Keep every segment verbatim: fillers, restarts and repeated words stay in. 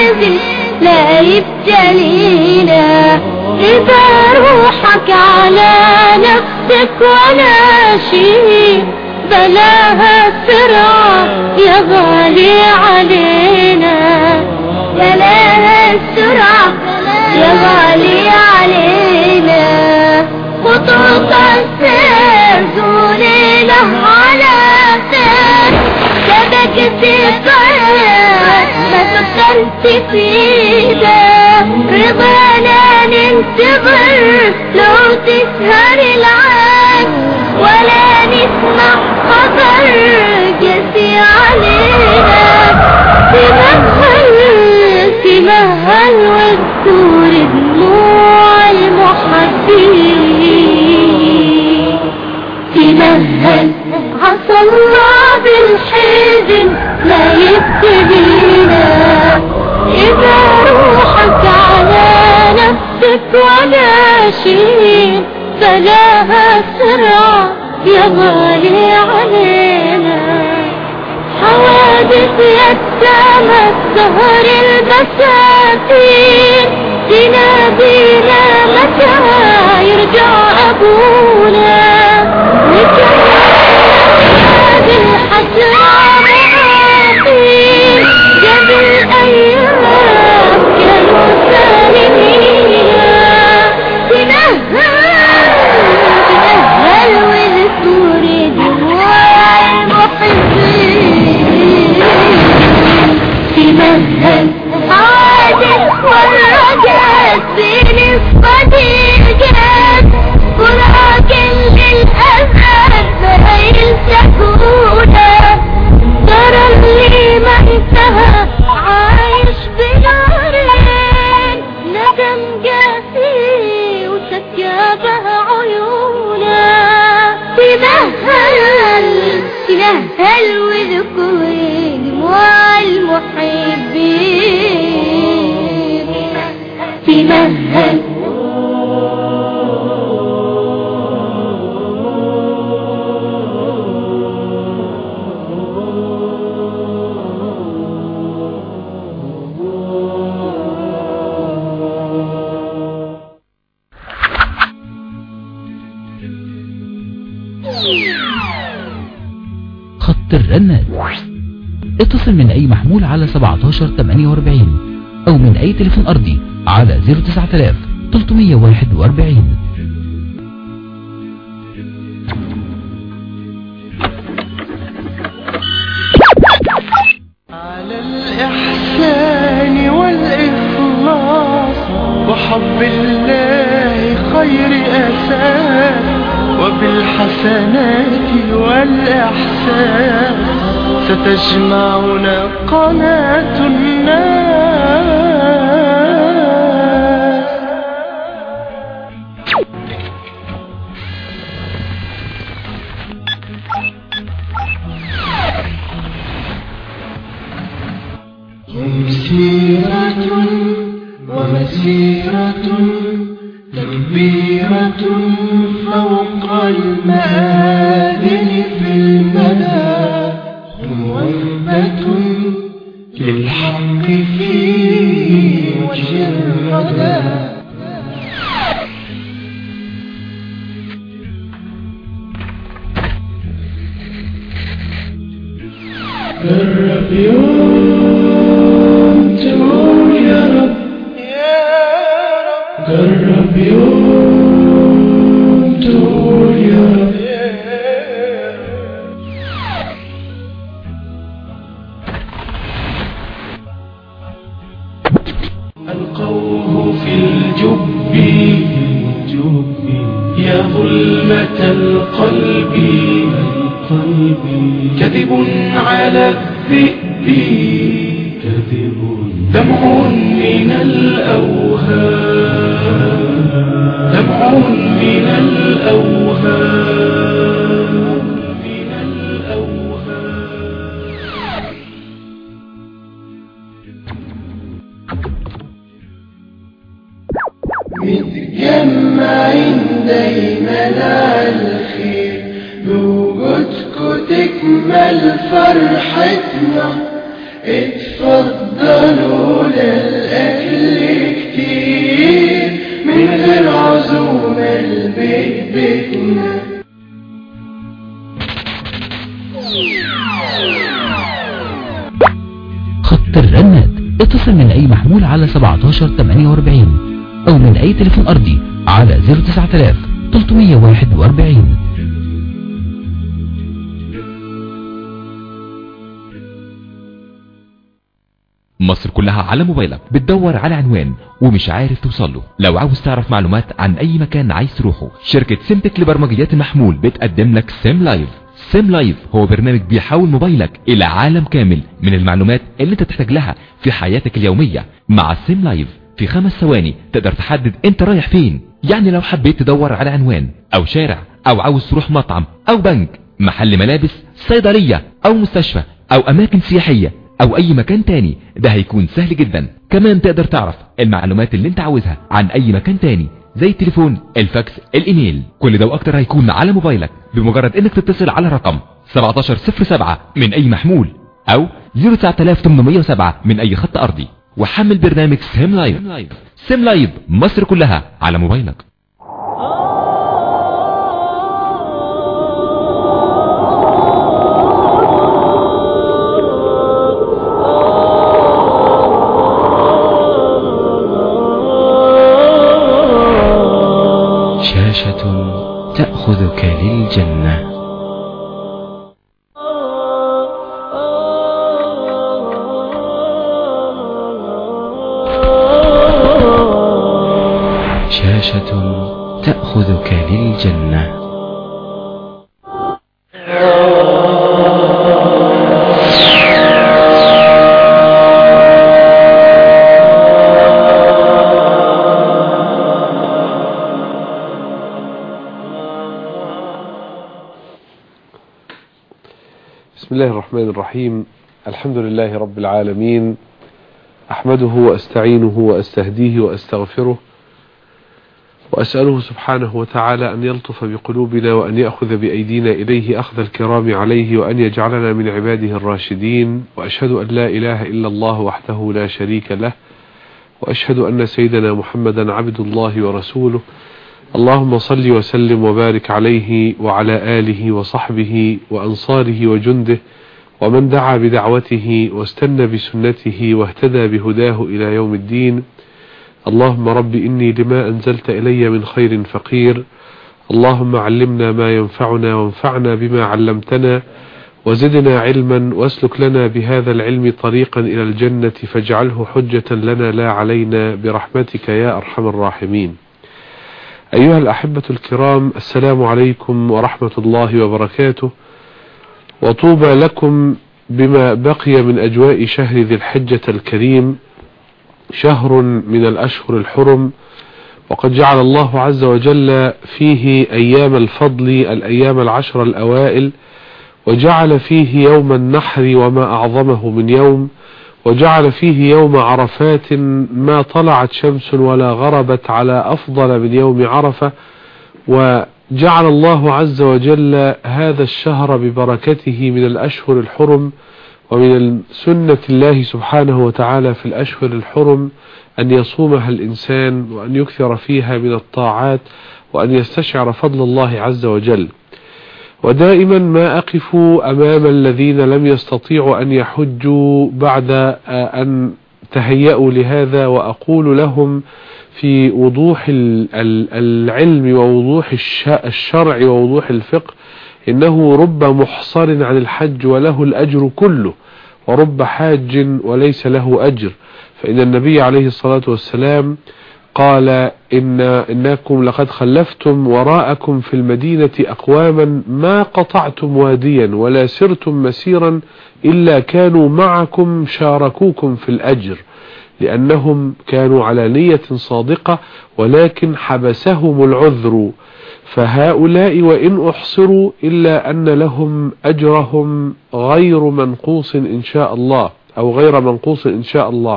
الحزن لا يبتلينا. إذا روحك على نفسك ولا شيء بلاها السرعة يا غالي علينا. بلاها السرعة يا غالي علينا. خطوط السير ذليلة على سير شبكة الطير ما فكرت فيها. رضانا ننتظر لو تسهر العين ولا نسمع خبر قاسي علينا. تمهل تمهل واذكر دموع المحبين. تمهل عسى الله بالحزن لا يبتلينا. إذا روحك على نفسك ولا شيء بلاها سرعة يا غالي علينا. حوادث يتامى السهر البساتين تنادينا متى يرجع أبونا. وكان الحسرة معاقين قبل أيام كانوا سالمين. تنهل تنهل واذكر دموع المحبين. تمهل عادت ورجعت بين الصديقات ولكن للأسف ما يلتقونا. ترى اللي ما انتهى عايش بنارين ندم قاسي وسكابه عيونا. تمهل تمهل واذكر دموع المحبين. تمهل خط الرنات. اتصل من اي محمول على سبعتاشر تمانية واربعين او من اي تليفون ارضي على صفر تسعة آلاف تلتمية واحد واربعين. على الإحسان والإخلاص وحب الله خير أساس وبالحسنات والإحسان ستجمعنا قناة الناس. هم سيرة ومسيرة تكبيرة فوق المآذن في المدى. هم وثبة للحق في وجه الردى. جرب يوم تقول يا رب يا رب. جرب يوم تقول يا رب يا رب. ألقوه في الجب يا ظلمة القلب. كذب على الذئب دمع من الأوهام. دمع من الأوهام من الأوهام. متجمعين دايما على الخير بوجودكوا تكمل فرحتنا. اتفضلوا بيتنا. خط الرنات، اتصل من اي محمول على سبعتاشر تمانية واربعين او من اي تليفون ارضي على صفر تسعة آلاف تلتمية واحد واربعين. مصر كلها على موبايلك بتدور على عنوان ومش عارف توصله. لو عاوز تعرف معلومات عن اي مكان عايز تروحه، شركة سيمتك لبرمجيات المحمول بتقدم لك سيم لايف. سيم لايف هو برنامج بيحول موبايلك الى عالم كامل من المعلومات اللي انت تحتاج لها في حياتك اليومية. مع سيم لايف في خمس ثواني تقدر تحدد انت رايح فين. يعني لو حبيت تدور على عنوان او شارع او عاوز تروح مطعم او بنك، محل ملابس، صيدلية او مستشفى او اماكن سياحية او اي مكان تاني، ده هيكون سهل جدا. كمان تقدر تعرف المعلومات اللي انت عاوزها عن اي مكان تاني زي التليفون، الفاكس، الايميل. كل ده واكتر هيكون على موبايلك بمجرد انك تتصل على رقم سبعتاشر صفر سبعة من اي محمول او صفر تسعة آلاف تمنمية وسبعة من اي خط ارضي، وحمل برنامج سيم لايف. سيم لايف مصر كلها على موبايلك. شاشة تأخذك للجنة. شاشة تأخذك للجنة. بسم الله الرحمن الرحيم. الحمد لله رب العالمين، أحمده وأستعينه وأستهديه وأستغفره، وأسأله سبحانه وتعالى أن يلطف بقلوبنا وأن يأخذ بأيدينا إليه أخذ الكرام عليه، وأن يجعلنا من عباده الراشدين. وأشهد أن لا إله إلا الله وحده لا شريك له، وأشهد أن سيدنا محمدا عبد الله ورسوله. اللهم صل وسلم وبارك عليه وعلى آله وصحبه وأنصاره وجنده ومن دعا بدعوته واستنى بسنته واهتدى بهداه إلى يوم الدين. اللهم رب إني لما أنزلت إلي من خير فقير. اللهم علمنا ما ينفعنا وانفعنا بما علمتنا وزدنا علما، واسلك لنا بهذا العلم طريقا إلى الجنة فاجعله حجة لنا لا علينا برحمتك يا أرحم الراحمين. أيها الأحبة الكرام، السلام عليكم ورحمة الله وبركاته، وطوبى لكم بما بقي من أجواء شهر ذي الحجة الكريم، شهر من الأشهر الحرم، وقد جعل الله عز وجل فيه أيام الفضل، الأيام العشر الأوائل، وجعل فيه يوم النحر وما أعظمه من يوم، وجعل فيه يوم عرفات ما طلعت شمس ولا غربت على أفضل من يوم عرفة. وجعل الله عز وجل هذا الشهر ببركته من الأشهر الحرم، ومن سنة الله سبحانه وتعالى في الأشهر الحرم أن يصومها الإنسان وأن يكثر فيها من الطاعات وأن يستشعر فضل الله عز وجل. ودائما ما أقف أمام الذين لم يستطيعوا أن يحجوا بعد أن تهيأوا لهذا، وأقول لهم في وضوح العلم ووضوح الشرع ووضوح الفقه إنه رب محصر عن الحج وله الأجر كله، ورب حاج وليس له أجر. فإن النبي عليه الصلاة والسلام قال إن إنكم لقد خلفتم وراءكم في المدينة أقواما ما قطعتم واديا ولا سرتم مسيرا إلا كانوا معكم شاركوكم في الأجر، لأنهم كانوا على نية صادقة ولكن حبسهم العذر. فهؤلاء وإن أحصروا إلا أن لهم أجرهم غير منقوص إن شاء الله، أو غير منقوص إن شاء الله.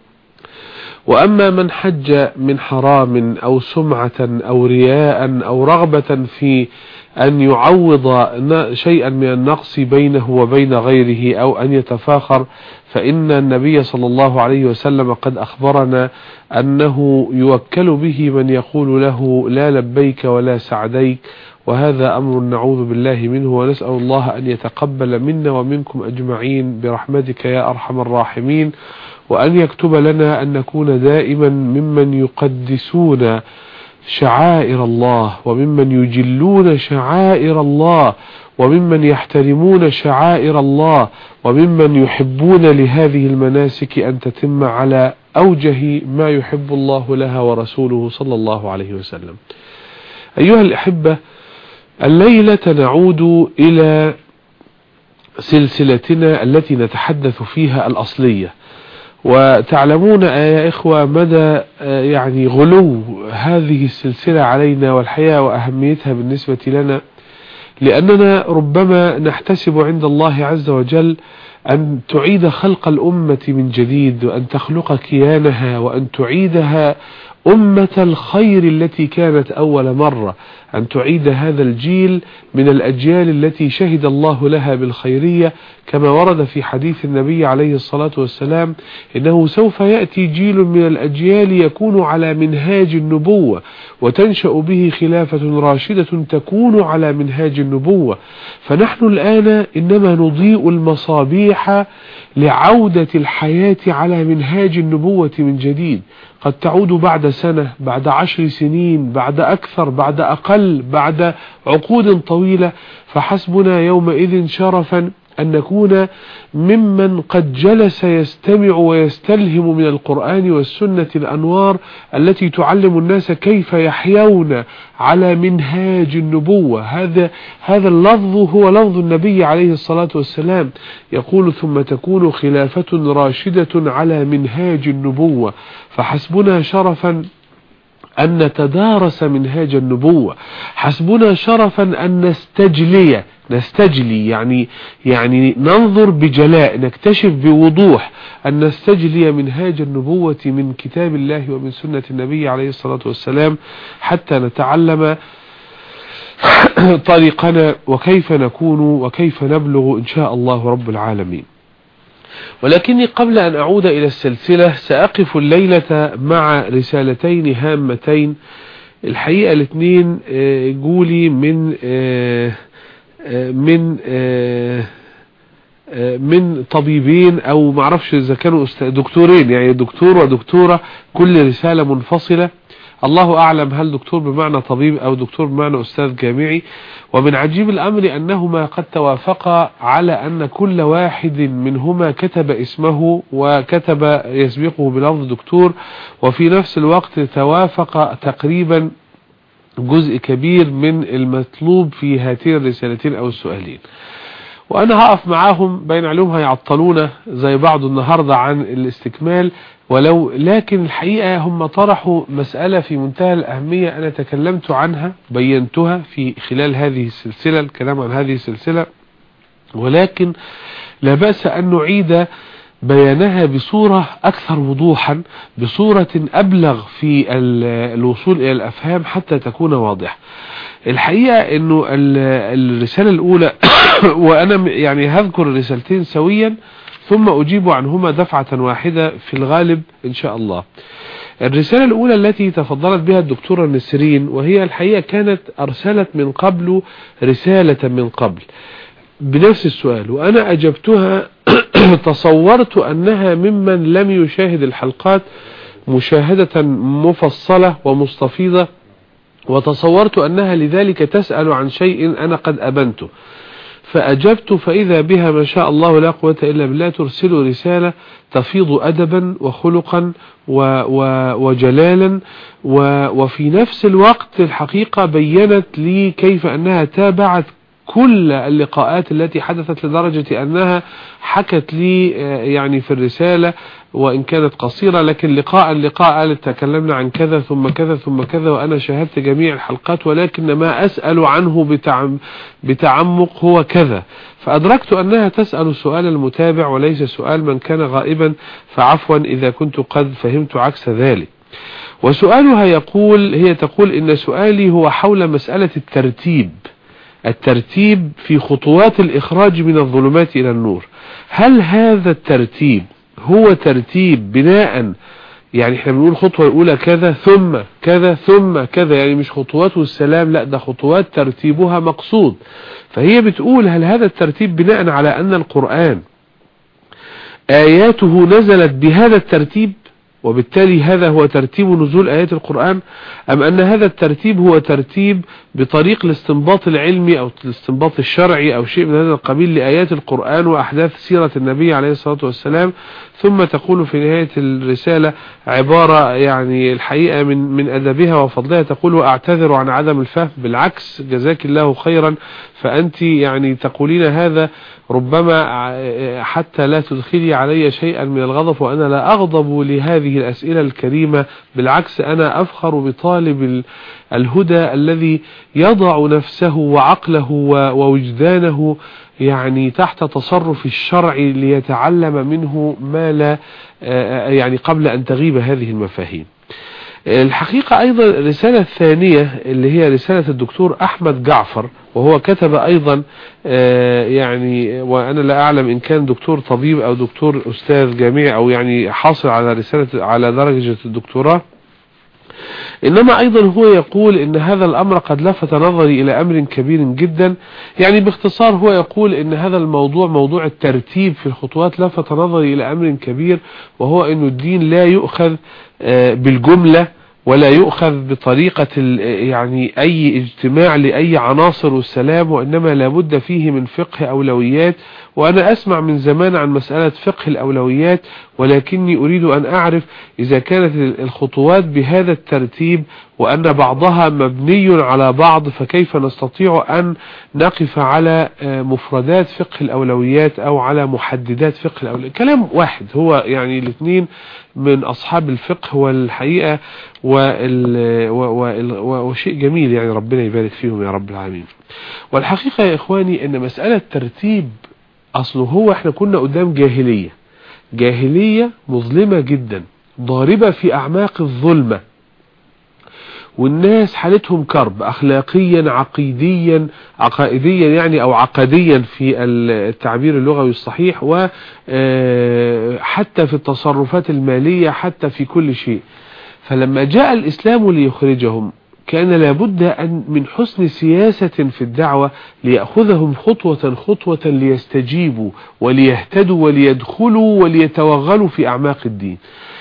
وأما من حج من حرام أو سمعة أو رياء أو رغبة في أن يعوض شيئا من النقص بينه وبين غيره أو أن يتفاخر، فإن النبي صلى الله عليه وسلم قد أخبرنا أنه يوكل به من يقول له لا لبيك ولا سعديك، وهذا أمر نعوذ بالله منه، ونسأل الله أن يتقبل منا ومنكم أجمعين برحمتك يا أرحم الراحمين، وأن يكتب لنا أن نكون دائما ممن يقدسون شعائر الله، وممن يجلون شعائر الله، وممن يحترمون شعائر الله، وممن يحبون لهذه المناسك أن تتم على أوجه ما يحب الله لها ورسوله صلى الله عليه وسلم. أيها الأحبة، الليلة نعود إلى سلسلتنا التي نتحدث فيها الأصلية، وتعلمون يا إخوة مدى يعني غلو هذه السلسلة علينا والحياة وأهميتها بالنسبة لنا، لأننا ربما نحتسب عند الله عز وجل أن تعيد خلق الأمة من جديد، وأن تخلق كيانها، وأن تعيدها أمة الخير التي كانت أول مرة، أن تعيد هذا الجيل من الأجيال التي شهد الله لها بالخيرية، كما ورد في حديث النبي عليه الصلاة والسلام إنه سوف يأتي جيل من الأجيال يكون على منهاج النبوة، وتنشأ به خلافة راشدة تكون على منهاج النبوة. فنحن الآن إنما نضيء المصابيح لعودة الحياة على منهاج النبوة من جديد، قد تعود بعد سنة، بعد عشر سنين، بعد أكثر، بعد أقل، بعد عقود طويلة، فحسبنا يومئذ شرفا أن نكون ممن قد جلس يستمع ويستلهم من القرآن والسنة الأنوار التي تعلم الناس كيف يحيون على منهاج النبوة. هذا هذا اللفظ هو لفظ النبي عليه الصلاة والسلام، يقول ثم تكون خلافة راشدة على منهاج النبوة. فحسبنا شرفا أن نتدارس منهاج النبوة، حسبنا شرفا أن نستجلي نستجلي يعني يعني ننظر بجلاء، نكتشف بوضوح أن نستجلي منهاج النبوة من كتاب الله ومن سنة النبي عليه الصلاة والسلام، حتى نتعلم طريقنا وكيف نكون وكيف نبلغ إن شاء الله رب العالمين. ولكني قبل أن أعود إلى السلسلة سأقف الليلة مع رسالتين هامتين، الحقيقة الاثنين جولي من من من طبيبين أو معرفش إذا كانوا دكتورين، يعني دكتور ودكتورة، كل رسالة منفصلة، الله أعلم هل دكتور بمعنى طبيب أو دكتور بمعنى أستاذ جامعي. ومن عجيب الأمر أنهما قد توافقا على أن كل واحد منهما كتب اسمه وكتب يسبقه بلفظ دكتور، وفي نفس الوقت توافق تقريبا جزء كبير من المطلوب في هاتين الرسالتين أو السؤالين. وأنا هقف معاهم بين علوم هيعطلونا زي بعض النهاردة عن الاستكمال، ولو لكن الحقيقة هم طرحوا مسألة في منتهى الأهمية أنا تكلمت عنها بينتها في خلال هذه السلسلة، الكلام عن هذه السلسلة، ولكن لا بأس أن نعيد بيانها بصورة أكثر وضوحا، بصورة أبلغ في الوصول إلى الأفهام حتى تكون واضحة. الحقيقة أنه الرسالة الأولى وأنا يعني هذكر الرسالتين سويا ثم أجيب عنهما دفعة واحدة في الغالب إن شاء الله. الرسالة الأولى التي تفضلت بها الدكتورة نسرين، وهي الحقيقة كانت أرسلت من قبل رسالة من قبل بنفس السؤال، وأنا أجبتها تصورت أنها ممن لم يشاهد الحلقات مشاهدة مفصلة ومستفيضة، وتصورت أنها لذلك تسأل عن شيء أنا قد أبنته، فأجبت فإذا بها ما شاء الله لا قوة إلا بالله ترسل رسالة تفيض أدبا وخلقا و و وجلالا، و وفي نفس الوقت الحقيقة بيّنت لي كيف أنها تابعت كل اللقاءات التي حدثت، لدرجة أنها حكت لي يعني في الرسالة وإن كانت قصيرة لكن لقاء لقاء قالت تكلمنا عن كذا ثم كذا ثم كذا، وأنا شاهدت جميع الحلقات ولكن ما أسأل عنه بتعم بتعمق هو كذا، فأدركت أنها تسأل سؤال المتابع وليس سؤال من كان غائبا، فعفوا إذا كنت قد فهمت عكس ذلك. وسؤالها يقول هي تقول إن سؤالي هو حول مسألة الترتيب، الترتيب في خطوات الإخراج من الظلمات إلى النور. هل هذا الترتيب هو ترتيب بناء، يعني احنا بنقول خطوة الأولى كذا ثم كذا ثم كذا، يعني مش خطوات والسلام، لا ده خطوات ترتيبها مقصود. فهي بتقول هل هذا الترتيب بناء على أن القرآن آياته نزلت بهذا الترتيب وبالتالي هذا هو ترتيب نزول آيات القرآن، أم أن هذا الترتيب هو ترتيب بطريق الاستنباط العلمي أو الاستنباط الشرعي أو شيء من هذا القبيل لآيات القرآن وأحداث سيرة النبي عليه الصلاة والسلام. ثم تقول في نهاية الرسالة عبارة يعني الحقيقة من من أدبها وفضلها، تقول وأعتذر عن عدم الفهم، بالعكس جزاك الله خيرا، فأنت يعني تقولين هذا ربما حتى لا تدخلي علي شيئا من الغضب، وأنا لا أغضب لهذه الأسئلة الكريمة، بالعكس أنا أفخر بطالب الهدى الذي يضع نفسه وعقله ووجدانه يعني تحت تصرف الشرع ليتعلم منه ما لا يعني قبل أن تغيب هذه المفاهيم. الحقيقة أيضا الرسالة الثانية اللي هي رسالة الدكتور أحمد جعفر، وهو كتب أيضا يعني وأنا لا أعلم إن كان دكتور طبيب أو دكتور أستاذ جامعي أو يعني حاصل على رسالة على درجة الدكتوراه، إنما أيضا هو يقول إن هذا الأمر قد لفت نظري إلى أمر كبير جدا. يعني باختصار هو يقول إن هذا الموضوع موضوع الترتيب في الخطوات لفت نظري إلى أمر كبير، وهو إنه الدين لا يؤخذ بالجملة ولا يؤخذ بطريقة يعني أي اجتماع لأي عناصر والسلام، وإنما لابد فيه من فقه أولويات. وأنا أسمع من زمان عن مسألة فقه الأولويات، ولكني أريد أن أعرف إذا كانت الخطوات بهذا الترتيب وأن بعضها مبني على بعض، فكيف نستطيع أن نقف على مفردات فقه الأولويات أو على محددات فقه الأولويات؟ كلام واحد، هو يعني الاثنين من أصحاب الفقه والحقيقة وشيء جميل، يعني ربنا يبارك فيهم يا رب العالمين. والحقيقة يا إخواني أن مسألة ترتيب أصله هو احنا كنا قدام جاهلية جاهلية مظلمة جدا ضاربة في أعماق الظلمة، والناس حالتهم كرب أخلاقيا عقيديا عقائديا يعني أو عقديا في التعبير اللغوي الصحيح، وحتى في التصرفات المالية، حتى في كل شيء. فلما جاء الإسلام ليخرجهم كان لابد أن من حسن سياسة في الدعوة ليأخذهم خطوة خطوة ليستجيبوا وليهتدوا وليدخلوا وليتوغلوا في أعماق الدين.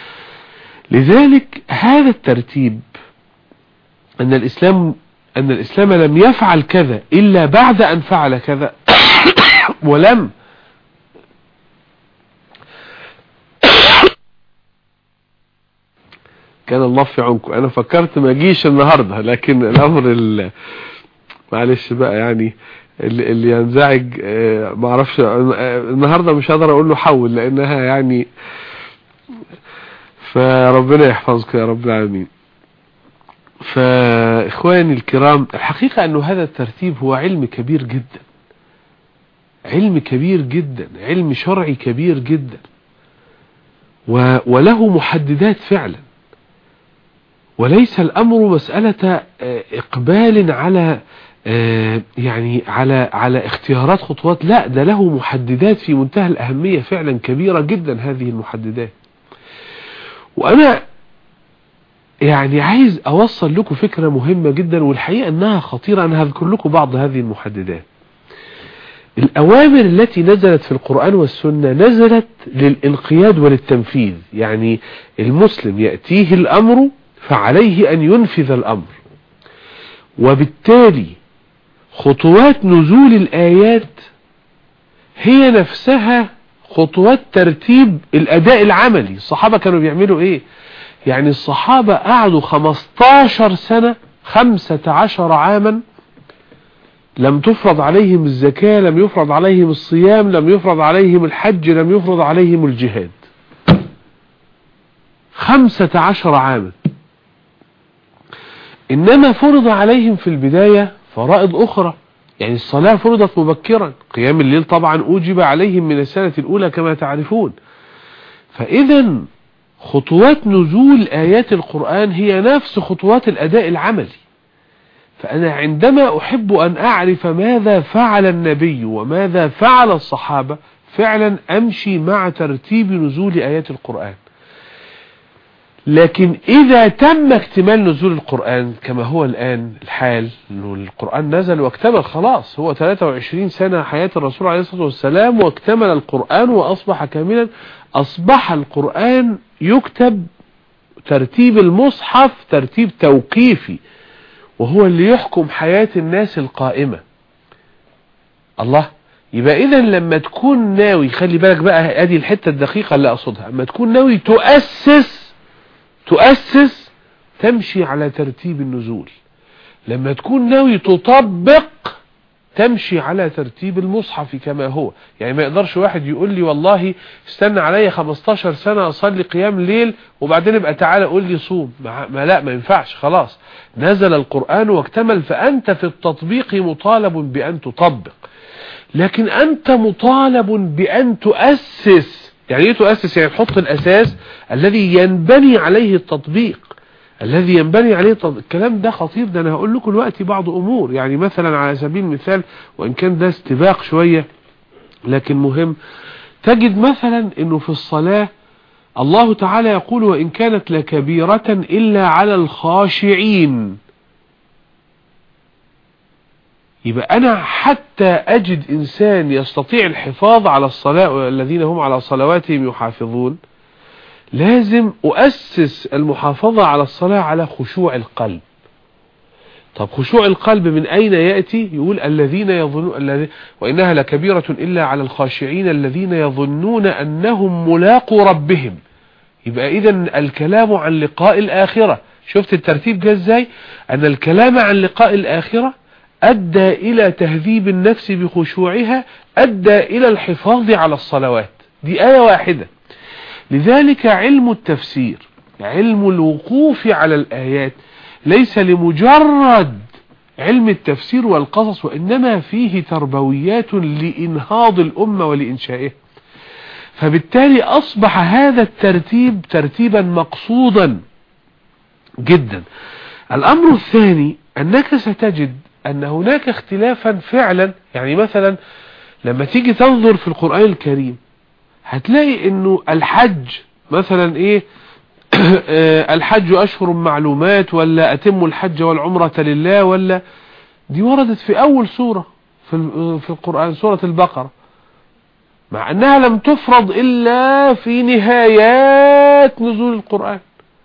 لذلك هذا الترتيب أن الإسلام أن الإسلام لم يفعل كذا إلا بعد أن فعل كذا ولم كان الله في عنكم. أنا فكرت ما أجيش النهاردة، لكن الأمر معلش بقى يعني اللي, اللي ينزعج ما اعرفش النهاردة مش هقدر أقول له حول لأنها يعني، فربنا يحفظك يا رب العالمين. فإخواني الكرام الحقيقة أنه هذا الترتيب هو علم كبير جدا، علم كبير جدا، علم شرعي كبير جدا، وله محددات فعلا، وليس الأمر مسألة إقبال على يعني على على اختيارات خطوات، لا ده له محددات في منتهى الأهمية فعلا كبيرة جدا هذه المحددات. وأنا يعني عايز أوصل لكم فكرة مهمة جدا، والحقيقة أنها خطيرة. أنا هذكر لكم بعض هذه المحددات. الأوامر التي نزلت في القرآن والسنة نزلت للإنقياد وللتنفيذ، يعني المسلم يأتيه الأمر فعليه أن ينفذ الأمر، وبالتالي خطوات نزول الآيات هي نفسها خطوات ترتيب الأداء العملي. الصحابة كانوا بيعملوا إيه؟ يعني الصحابة قعدوا خمستاشر سنة، خمسة عشر عاما لم تفرض عليهم الزكاة، لم يفرض عليهم الصيام، لم يفرض عليهم الحج، لم يفرض عليهم الجهاد. خمسة عشر عاما. إنما فرض عليهم في البداية فرائض أخرى، يعني الصلاة فرضت مبكرا، قيام الليل طبعا أوجب عليهم من السنة الأولى كما تعرفون. فإذا خطوات نزول آيات القرآن هي نفس خطوات الأداء العملي. فأنا عندما أحب أن أعرف ماذا فعل النبي وماذا فعل الصحابة فعلا أمشي مع ترتيب نزول آيات القرآن. لكن إذا تم اكتمال نزول القرآن كما هو الآن الحال، إنه القرآن نزل واكتمل خلاص، هو ثلاثة وعشرين سنة حياة الرسول عليه الصلاة والسلام واكتمل القرآن وأصبح كاملا، أصبح القرآن يكتب ترتيب المصحف ترتيب توقيفي، وهو اللي يحكم حياة الناس القائمة. الله، يبقى إذا لما تكون ناوي، خلي بالك بقى ادي الحتة الدقيقة اللي أقصدها، لما تكون ناوي تؤسس تؤسس تمشي على ترتيب النزول، لما تكون ناوي تطبق تمشي على ترتيب المصحف كما هو. يعني ما يقدرش واحد يقول لي والله استنى عليا خمستاشر سنة أصلي قيام ليل وبعدين ابقى تعالى قول لي صوم، ما لا ما ينفعش، خلاص نزل القرآن واكتمل، فأنت في التطبيق مطالب بأن تطبق. لكن أنت مطالب بأن تؤسس. يعني ايه تؤسس؟ يعني تحط الأساس الذي ينبني عليه التطبيق، الذي ينبني عليه التطبيق. الكلام ده خطير، ده أنا هقول لكم دلوقتي بعض أمور. يعني مثلا على سبيل المثال، وإن كان ده استباق شوية لكن مهم، تجد مثلا أنه في الصلاة الله تعالى يقول وإن كانت لكبيرة إلا على الخاشعين. يبقى أنا حتى أجد إنسان يستطيع الحفاظ على الصلاة والذين هم على صلواتهم يحافظون، لازم أؤسس المحافظة على الصلاة على خشوع القلب. طب خشوع القلب من أين يأتي؟ يقول الذين يظنون وإنها لكبيرة إلا على الخاشعين الذين يظنون أنهم ملاقوا ربهم. يبقى إذن الكلام عن لقاء الآخرة، شفت الترتيب جاء ازاي؟ أن الكلام عن لقاء الآخرة أدى إلى تهذيب النفس بخشوعها، أدى إلى الحفاظ على الصلوات. دي آية واحدة. لذلك علم التفسير، علم الوقوف على الآيات، ليس لمجرد علم التفسير والقصص، وإنما فيه تربويات لإنهاض الأمة ولإنشائها. فبالتالي أصبح هذا الترتيب ترتيبا مقصودا جدا. الأمر الثاني أنك ستجد أن هناك اختلافا فعلا. يعني مثلا لما تيجي تنظر في القرآن الكريم هتلاقي أنه الحج مثلا إيه الحج أشهر معلومات، ولا أتم الحج والعمرة لله، ولا دي وردت في أول سورة في في القرآن، سورة البقرة، مع أنها لم تفرض إلا في نهايات نزول القرآن.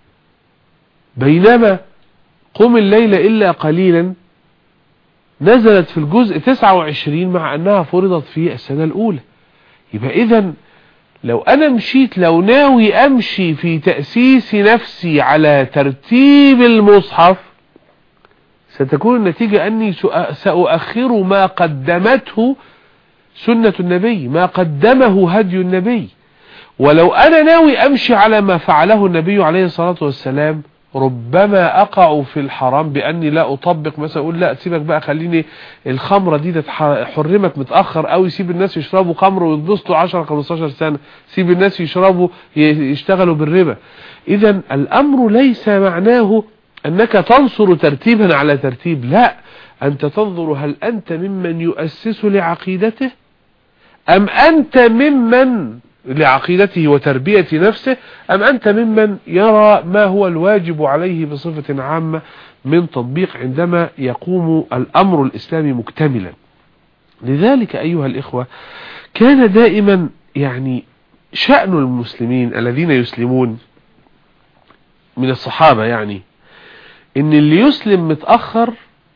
بينما قم الليل إلا قليلا نزلت في الجزء تسعة وعشرين مع أنها فرضت في السنة الأولى. يبقى إذن لو أنا مشيت، لو ناوي أمشي في تأسيس نفسي على ترتيب المصحف، ستكون النتيجة أني سأؤخر ما قدمته سنة النبي، ما قدمه هدي النبي. ولو أنا ناوي أمشي على ما فعله النبي عليه الصلاة والسلام، ربما أقع في الحرام بأني لا أطبق. مثلا أقول لا سيبك بقى، خليني الخمرة دي حرمت متأخر أو يسيب الناس يشربوا خمر ويتبسطوا عشرة خمستاشر سنة، سيب الناس يشربوا يشتغلوا بالربا. إذن الأمر ليس معناه أنك تنصر ترتيبا على ترتيب، لا، أنت تنظر هل أنت ممن يؤسس لعقيدته أم أنت ممن لعقيدته وتربية نفسه، أم أنت ممن يرى ما هو الواجب عليه بصفة عامة من تطبيق عندما يقوم الأمر الإسلامي مكتملا. لذلك أيها الإخوة كان دائما يعني شأن المسلمين الذين يسلمون من الصحابة، يعني إن اللي يسلم متأخر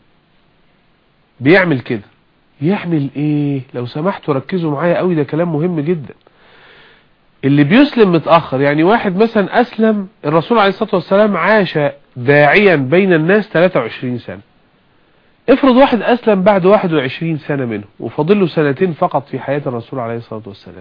بيعمل كده. يعمل إيه؟ لو سمحتوا ركزوا معايا قوي، ده كلام مهم جدا. اللي بيسلم متأخر، يعني واحد مثلا أسلم، الرسول عليه الصلاة والسلام عاش داعيا بين الناس ثلاثة وعشرين سنة. افرض واحد أسلم بعد واحد وعشرين سنة منه وفضل له سنتين فقط في حياة الرسول عليه الصلاة والسلام،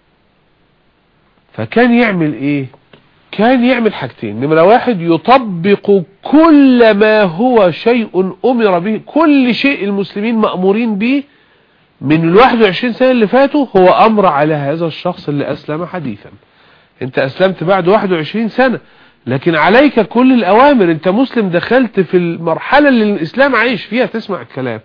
فكان يعمل إيه؟ كان يعمل حاجتين. نمرة واحد، يطبق كل ما هو شيء أمر به، كل شيء المسلمين مأمورين به من الواحد وعشرين سنة اللي فاتوا هو أمر على هذا الشخص اللي أسلم حديثا. انت أسلمت بعد واحد وعشرين سنة، لكن عليك كل الأوامر. انت مسلم دخلت في المرحلة اللي الإسلام عايش فيها تسمع الكلام.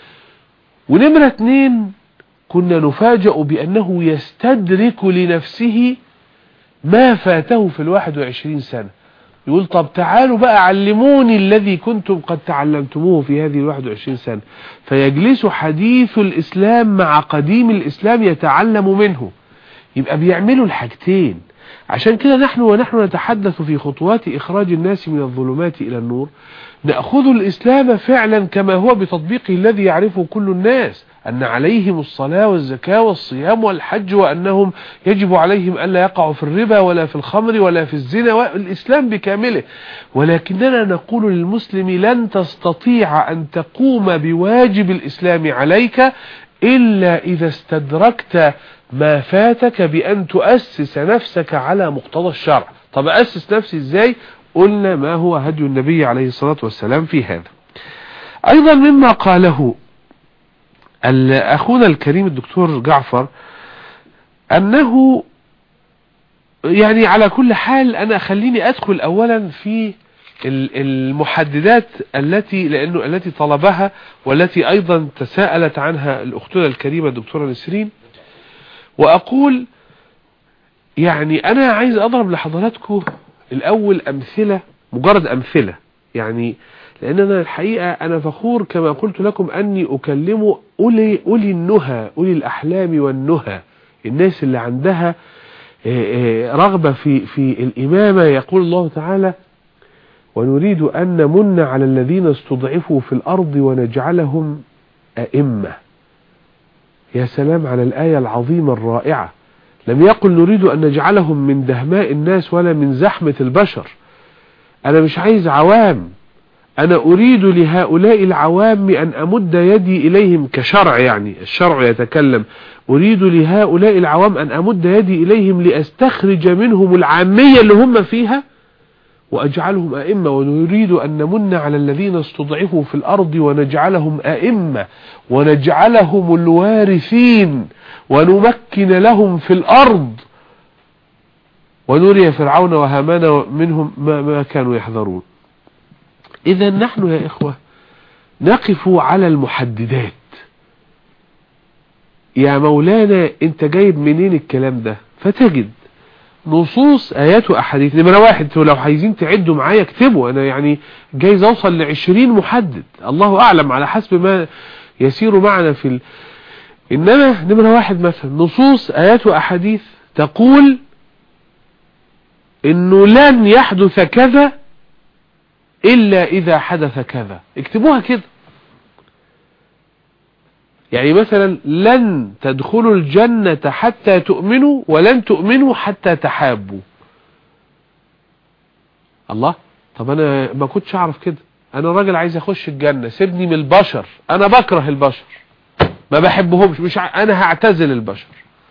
ونمرة اتنين كنا نفاجأ بأنه يستدرك لنفسه ما فاته في الواحد وعشرين سنة. يقول طب تعالوا بقى علموني الذي كنتم قد تعلمتموه في هذه الواحد وعشرين سنة. فيجلس حديث الإسلام مع قديم الإسلام يتعلم منه. يبقى بيعملوا الحاجتين. عشان كده نحن ونحن نتحدث في خطوات إخراج الناس من الظلمات إلى النور نأخذ الإسلام فعلا كما هو بتطبيقه الذي يعرفه كل الناس، أن عليهم الصلاة والزكاة والصيام والحج، وأنهم يجب عليهم ألا يقعوا في الربا ولا في الخمر ولا في الزنا، الإسلام بكامله. ولكننا نقول للمسلم لن تستطيع أن تقوم بواجب الإسلام عليك إلا إذا استدركت ما فاتك بأن تؤسس نفسك على مقتضى الشرع. طب أسس نفسي إزاي؟ قلنا ما هو هدي النبي عليه الصلاة والسلام في هذا. أيضا مما قاله أخونا الكريم الدكتور جعفر أنه يعني على كل حال أنا خليني أدخل أولا في المحددات التي لأنه التي طلبها والتي أيضا تساءلت عنها الأختنا الكريمة الدكتورة نسرين، وأقول يعني أنا عايز أضرب لحضراتكم الأول أمثلة، مجرد أمثلة يعني، لأن أنا الحقيقة أنا فخور كما قلت لكم أني أكلم أولي, أولي النهى، أولي الأحلام والنهى، الناس اللي عندها رغبة في, في الإمامة. يقول الله تعالى ونريد أن نمن على الذين استضعفوا في الأرض ونجعلهم أئمة. يا سلام على الآية العظيمة الرائعة. لم يقل نريد أن نجعلهم من دهماء الناس ولا من زحمة البشر. أنا مش عايز عوام، أنا أريد لهؤلاء العوام أن أمد يدي إليهم كشرع، يعني الشرع يتكلم، أريد لهؤلاء العوام أن أمد يدي إليهم لأستخرج منهم العامية اللي هم فيها وأجعلهم أئمة. ونريد أن نمن على الذين استضعفوا في الأرض ونجعلهم أئمة ونجعلهم الوارثين ونمكن لهم في الأرض ونري فرعون وهامان منهم ما, ما كانوا يحذرون. إذا نحن يا إخوة نقف على المحددات. يا مولانا أنت جايب منين الكلام ده؟ فتجد نصوص آيات وأحاديث. نمرة واحد لو عايزين تعدوا معايا اكتبوا، أنا يعني جايز أوصل لعشرين محدد، الله أعلم على حسب ما يسير معنا في ال... إنما نمرة واحد مثلا نصوص آيات وأحاديث تقول إنه لن يحدث كذا إلا إذا حدث كذا. اكتبوها كده. يعني مثلا لن تدخلوا الجنة حتى تؤمنوا ولن تؤمنوا حتى تحابوا. الله، طب أنا ما كنتش أعرف كده. أنا راجل عايز أخش الجنة، سيبني من البشر، أنا بكره البشر ما بحبهمش، مش ع... أنا هعتزل البشر.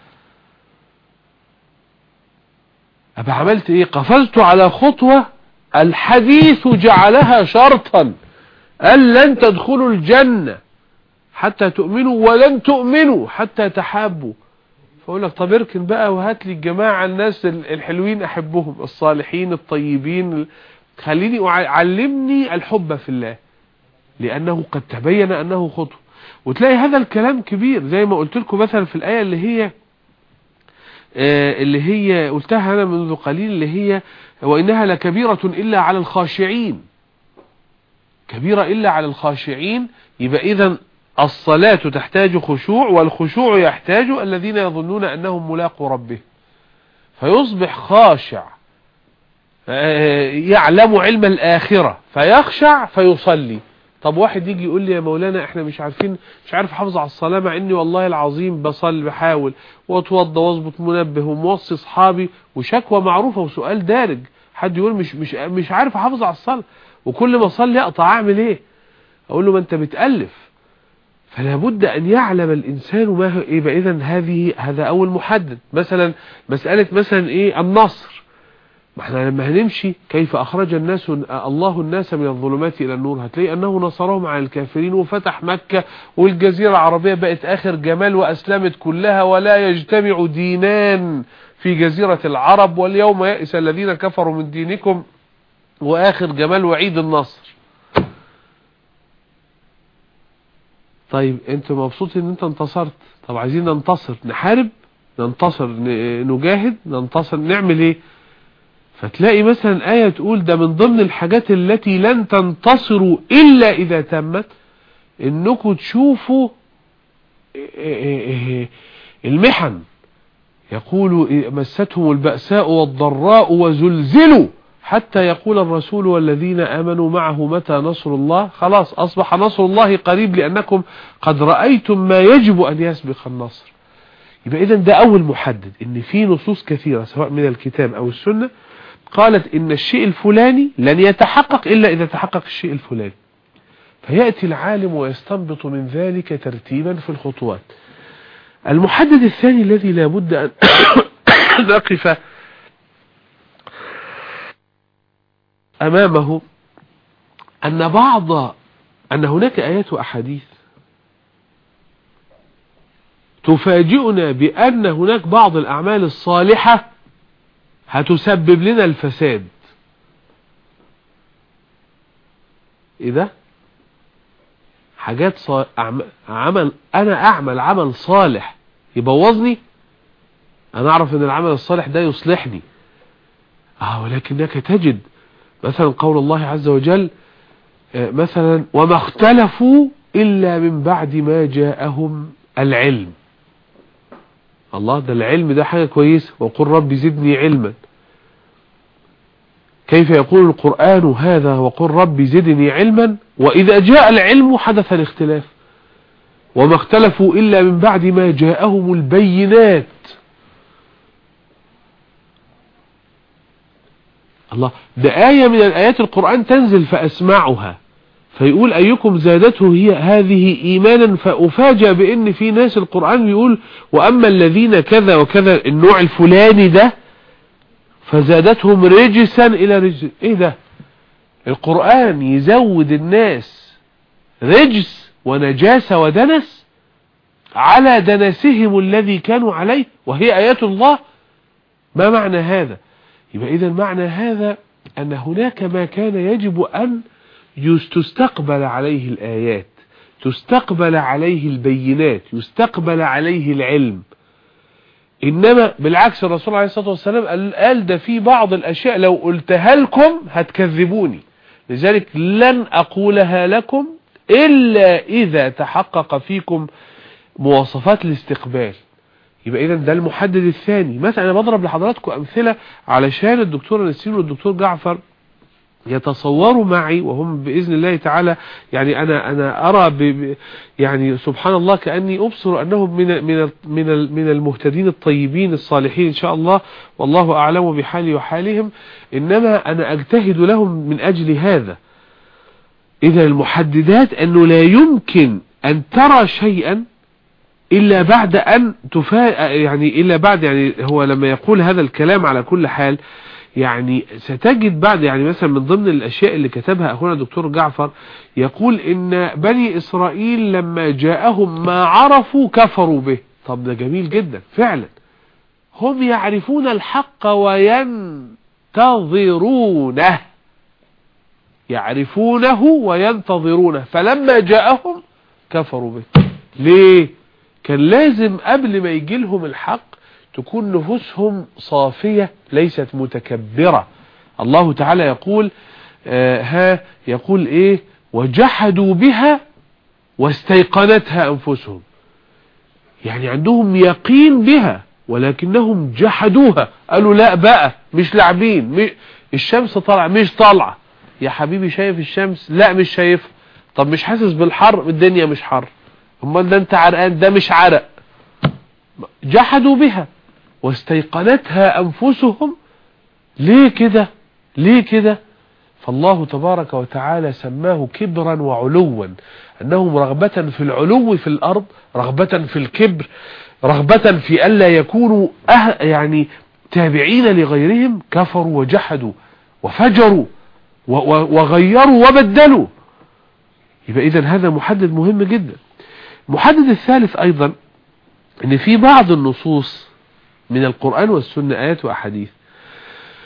أبقى عملت إيه؟ قفزت على خطوة الحديث جعلها شرطا، قال لن تدخلوا الجنة حتى تؤمنوا ولن تؤمنوا حتى تحابوا. فأقول لك طب اركن بقى وهات لي الجماعة الناس الحلوين أحبهم، الصالحين الطيبين، خليني علمني الحب في الله لأنه قد تبين أنه خطوة. وتلاقي هذا الكلام كبير زي ما قلت لكم مثلا في الآية اللي هي آه اللي هي قلتها أنا منذ قليل، اللي هي وإنها لكبيرة إلا على الخاشعين. كبيرة إلا على الخاشعين، يبقى إذن الصلاة تحتاج خشوع، والخشوع يحتاج الذين يظنون أنهم ملاقوا ربه، فيصبح خاشع يعلم علم الآخرة فيخشع فيصلي. طب واحد يجي يقول لي يا مولانا احنا مش عارفين، مش عارف حافظ على الصلاة مع اني والله العظيم بصلي بحاول واتوضى واظبط منبه وموصي اصحابي، وشكوى معروفة وسؤال دارج، حد يقول مش مش مش عارف احافظ على الصلاة وكل ما اصلي اقطع، اعمل ايه؟ اقول له ما انت بتألف. فلا بد ان يعلم الانسان ما هو ايه. بقى اذا هذه هذا اول محدد. مثلا مسألة مثلا ايه النصر، ما احنا لما هنمشي كيف اخرج الناس الله الناس من الظلمات الى النور، هتلاقي انه نصرهم على الكافرين وفتح مكة والجزيرة العربية بقت اخر جمال واسلمت كلها، ولا يجتمع دينان في جزيرة العرب، واليوم يئس الذين كفروا من دينكم واخر جمال وعيد النصر. طيب انت مبسوط ان انت انتصرت، طب عايزين ننتصر، نحارب، ننتصر، نجاهد، ننتصر، نعمل ايه؟ فتلاقي مثلا آية تقول ده من ضمن الحاجات التي لن تنتصروا إلا إذا تمت، إنكم تشوفوا المحن. يقول مستهم البأساء والضراء وزلزلوا حتى يقول الرسول والذين آمنوا معه متى نصر الله. خلاص أصبح نصر الله قريب لأنكم قد رأيتم ما يجب أن يسبق النصر. يبقى إذن ده أول محدد، إن في نصوص كثيرة سواء من الكتاب أو السنة قالت إن الشيء الفلاني لن يتحقق إلا إذا تحقق الشيء الفلاني، فيأتي العالم ويستنبط من ذلك ترتيبا في الخطوات. المحدد الثاني الذي لا بد أن نقف أمامه أن بعض أن هناك آيات وأحاديث تفاجئنا بأن هناك بعض الأعمال الصالحة هتسبب لنا الفساد. إيه ده؟ حاجات صا... عمل أنا أعمل عمل صالح يبوظني، أنا أعرف أن العمل الصالح ده يصلحني، آه ولكنك تجد مثلا قول الله عز وجل آه مثلا وما اختلفوا إلا من بعد ما جاءهم العلم. الله، ده العلم ده حاجة كويسة، وقل رب زدني علما. كيف يقول القرآن هذا وقل رب زدني علما وإذا جاء العلم حدث الاختلاف؟ وما اختلفوا إلا من بعد ما جاءهم البينات. الله، ده آية من الآيات القرآن تنزل فأسمعها فيقول أيكم زادته هي هذه إيمانا، فأفاجأ بأن في ناس القرآن بيقول وأما الذين كذا وكذا النوع الفلاني ده فزادتهم رجسا إلى رجس. إيه ده؟ القرآن يزود الناس رجس ونجاسة ودنس على دنسهم الذي كانوا عليه وهي آيات الله. ما معنى هذا؟ يبقى إذا معنى هذا أن هناك ما كان يجب أن تستقبل عليه الآيات، تستقبل عليه البينات، يستقبل عليه العلم. إنما بالعكس الرسول عليه الصلاة والسلام قال ده في بعض الأشياء لو قلتها لكم هتكذبوني، لذلك لن أقولها لكم إلا إذا تحقق فيكم مواصفات الاستقبال. يبقى إذن ده المحدد الثاني. مثلا أنا بضرب لحضراتكم أمثلة علشان الدكتور نسيم والدكتور جعفر يتصوروا معي وهم بإذن الله تعالى، يعني أنا أنا أرى ب ب يعني سبحان الله كأني أبصر أنهم من من من من المهتدين الطيبين الصالحين إن شاء الله، والله أعلم بحالي وحالهم، إنما أنا أجتهد لهم من أجل هذا. إذا المحددات أنه لا يمكن أن ترى شيئا إلا بعد أن تفا يعني إلا بعد يعني هو لما يقول هذا الكلام على كل حال يعني ستجد بعد يعني مثلا من ضمن الأشياء اللي كتبها أخونا الدكتور جعفر يقول إن بني إسرائيل لما جاءهم ما عرفوا كفروا به. طب ده جميل جدا فعلا، هم يعرفون الحق وينتظرونه، يعرفونه وينتظرونه، فلما جاءهم كفروا به. ليه؟ كان لازم قبل ما يجي لهم الحق تكون نفوسهم صافية ليست متكبرة. الله تعالى يقول آه ها يقول ايه وجحدوا بها واستيقنتها انفسهم، يعني عندهم يقين بها ولكنهم جحدوها، قالوا لا بقى مش لاعبين، مش الشمس طالعه مش طالعه يا حبيبي، شايف الشمس؟ لا مش شايفها. طب مش حاسس بالحر؟ الدنيا مش حر. امال ده انت عرقان؟ ده مش عرق. جحدوا بها واستيقنتها أنفسهم. ليه كده؟ ليه كده؟ فالله تبارك وتعالى سماه كبرا وعلوا، أنهم رغبة في العلو في الأرض، رغبة في الكبر، رغبة في ألا يكونوا أه يعني تابعين لغيرهم، كفروا وجحدوا وفجروا وغيروا وبدلوا. يبقى إذن هذا محدد مهم جدا. محدد الثالث أيضا أن في بعض النصوص من القرآن والسنة آيات وأحاديث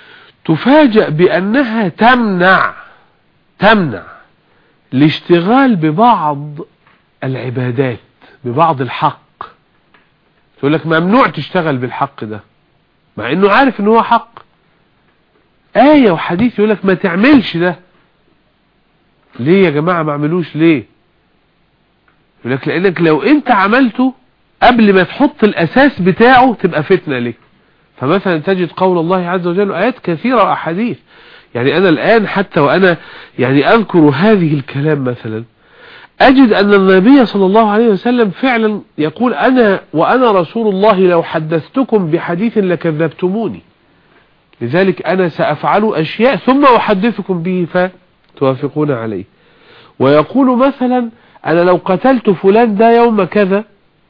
تفاجأ بأنها تمنع تمنع الاشتغال ببعض العبادات، ببعض الحق. تقول لك ممنوع تشتغل بالحق ده، مع انه عارف انه هو حق. آية وحديث يقول لك ما تعملش ده. ليه يا جماعة ما عملوش ليه؟ يقول لك لانك لو انت عملته قبل ما تحط الاساس بتاعه تبقى فتنة لك. فمثلا تجد قول الله عز وجل آيات كثيرة وأحاديث. يعني أنا الآن حتى وأنا يعني أذكر هذه الكلام مثلا أجد أن النبي صلى الله عليه وسلم فعلا يقول أنا وأنا رسول الله لو حدثتكم بحديث لكذبتموني، لذلك أنا سأفعل أشياء ثم أحدثكم به فتوافقون عليه. ويقول مثلا أنا لو قتلت فلان ده يوم كذا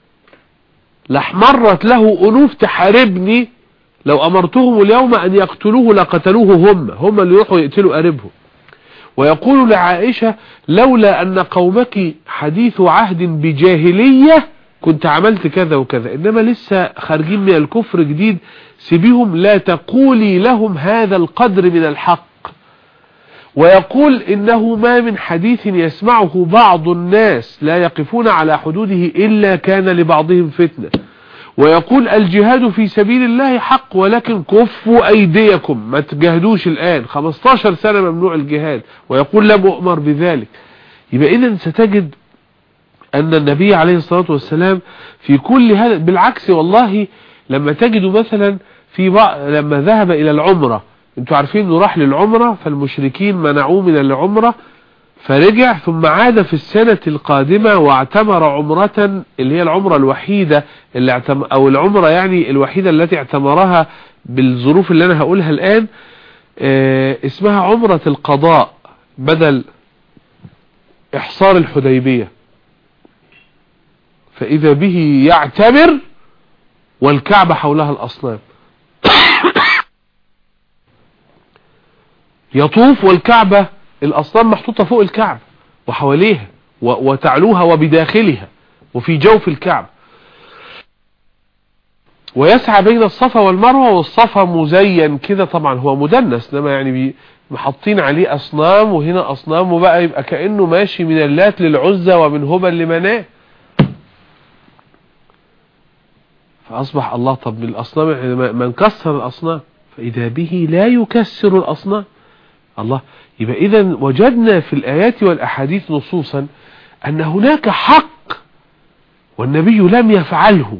لحمرت له أنوف تحاربني، لو أمرتهم اليوم أن يقتلوه لقتلوه هم هم اللي يروحوا يقتلوا قريبهم. ويقول لعائشة لولا أن قومك حديث عهد بجاهلية كنت عملت كذا وكذا، إنما لسه خارجين من الكفر جديد، سيبيهم لا تقولي لهم هذا القدر من الحق. ويقول إنه ما من حديث يسمعه بعض الناس لا يقفون على حدوده إلا كان لبعضهم فتنة. ويقول الجهاد في سبيل الله حق ولكن كفوا أيديكم، ما تجاهدوش الآن، خمستاشر سنة ممنوع الجهاد، ويقول لم أؤمر بذلك. يبقى إذن ستجد أن النبي عليه الصلاة والسلام في كل هذا بالعكس. والله لما تجدوا مثلا في بعض لما ذهب إلى العمرة، انتوا عارفين انه راح للعمرة فالمشركين منعوه من العمرة، فرجع ثم عاد في السنة القادمة واعتمر عمرة اللي هي العمرة الوحيدة اللي اعتم او العمرة يعني الوحيدة التي اعتمرها بالظروف اللي انا هقولها الان، اه اسمها عمرة القضاء بدل احصار الحديبية. فاذا به يعتمر والكعبة حولها الاصنام، يطوف والكعبة الأصنام محطوطة فوق الكعبة وحواليها وتعلوها وبداخلها وفي جوف الكعبة، ويسعى بين الصفا والمروة، والصفا مزين كده طبعا هو مدنس، انما يعني محطين عليه أصنام وهنا أصنام، وبقى يبقى كأنه ماشي من اللات للعزى ومن هبل لمناه. فأصبح الله طب الأصنام من كسر الأصنام فإذا به لا يكسر الأصنام الله. يبقى إذا وجدنا في الآيات والأحاديث نصوصا أن هناك حق والنبي لم يفعله.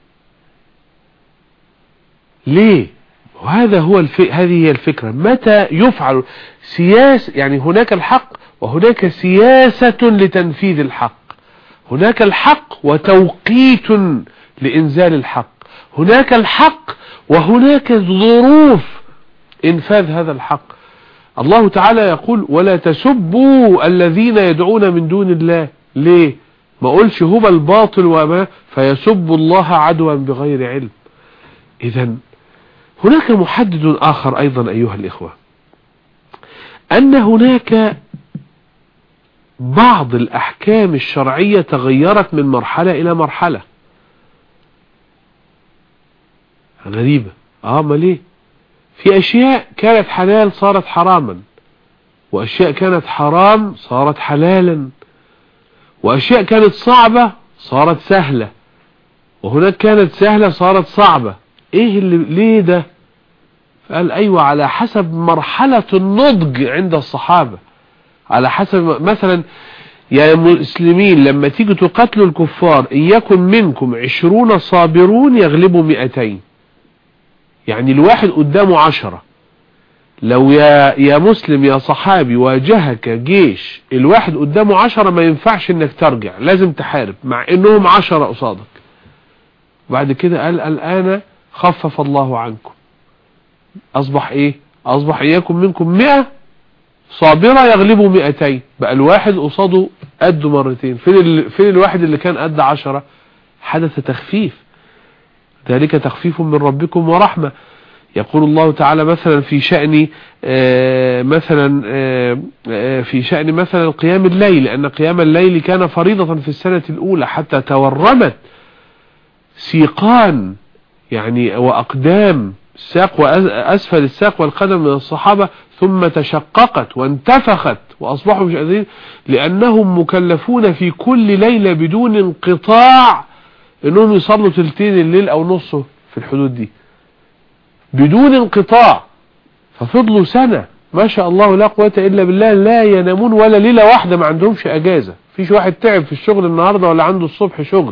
ليه؟ وهذا هو الف... هذه هي الفكرة. متى يفعل سياسة؟ يعني هناك الحق وهناك سياسة لتنفيذ الحق، هناك الحق وتوقيت لإنزال الحق، هناك الحق وهناك ظروف إنفاذ هذا الحق. الله تعالى يقول ولا تسبوا الذين يدعون من دون الله. ليه؟ ما قولش هو الباطل وما فيسب الله عدوا بغير علم. إذن هناك محدد آخر أيضا أيها الإخوة، أن هناك بعض الأحكام الشرعية تغيرت من مرحلة إلى مرحلة. غريبة. آه ما ليه؟ في أشياء كانت حلال صارت حراما، وأشياء كانت حرام صارت حلالا، وأشياء كانت صعبة صارت سهلة، وهناك كانت سهلة صارت صعبة. إيه اللي ليه ده؟ قال أيوة على حسب مرحلة النضج عند الصحابة، على حسب مثلا يا مسلمين لما تيجوا تقتلوا الكفار إن يكن منكم عشرون صابرون يغلبوا مئتين، يعني الواحد قدامه عشرة. لو يا يا مسلم يا صحابي واجهك جيش الواحد قدامه عشرة ما ينفعش انك ترجع، لازم تحارب مع انهم عشرة قصادك. بعد كده قال الآن خفف الله عنكم، اصبح ايه؟ اصبح اياكم منكم مئة صابرة يغلبوا مئتين، بقى الواحد قصاده قده مرتين. فين, ال... فين الواحد اللي كان قد عشرة؟ حدث تخفيف، ذلك تخفيف من ربكم ورحمة. يقول الله تعالى مثلا في شأن مثلا في شأن مثلا قيام الليل، لأن قيام الليل كان فريضة في السنة الأولى حتى تورمت سيقان يعني وأقدام الساق وأسفل الساق والقدم من الصحابة، ثم تشققت وانتفخت وأصبحوا مش قادرين، لأنهم مكلفون في كل ليلة بدون انقطاع انهم يصلوا تلتين الليل او نصه في الحدود دي بدون انقطاع. ففضلوا سنة ما شاء الله لا قوة الا بالله لا ينامون ولا ليلة واحدة، ما عندهمش اجازة، فيش واحد تعب في الشغل النهاردة ولا عنده الصبح شغل.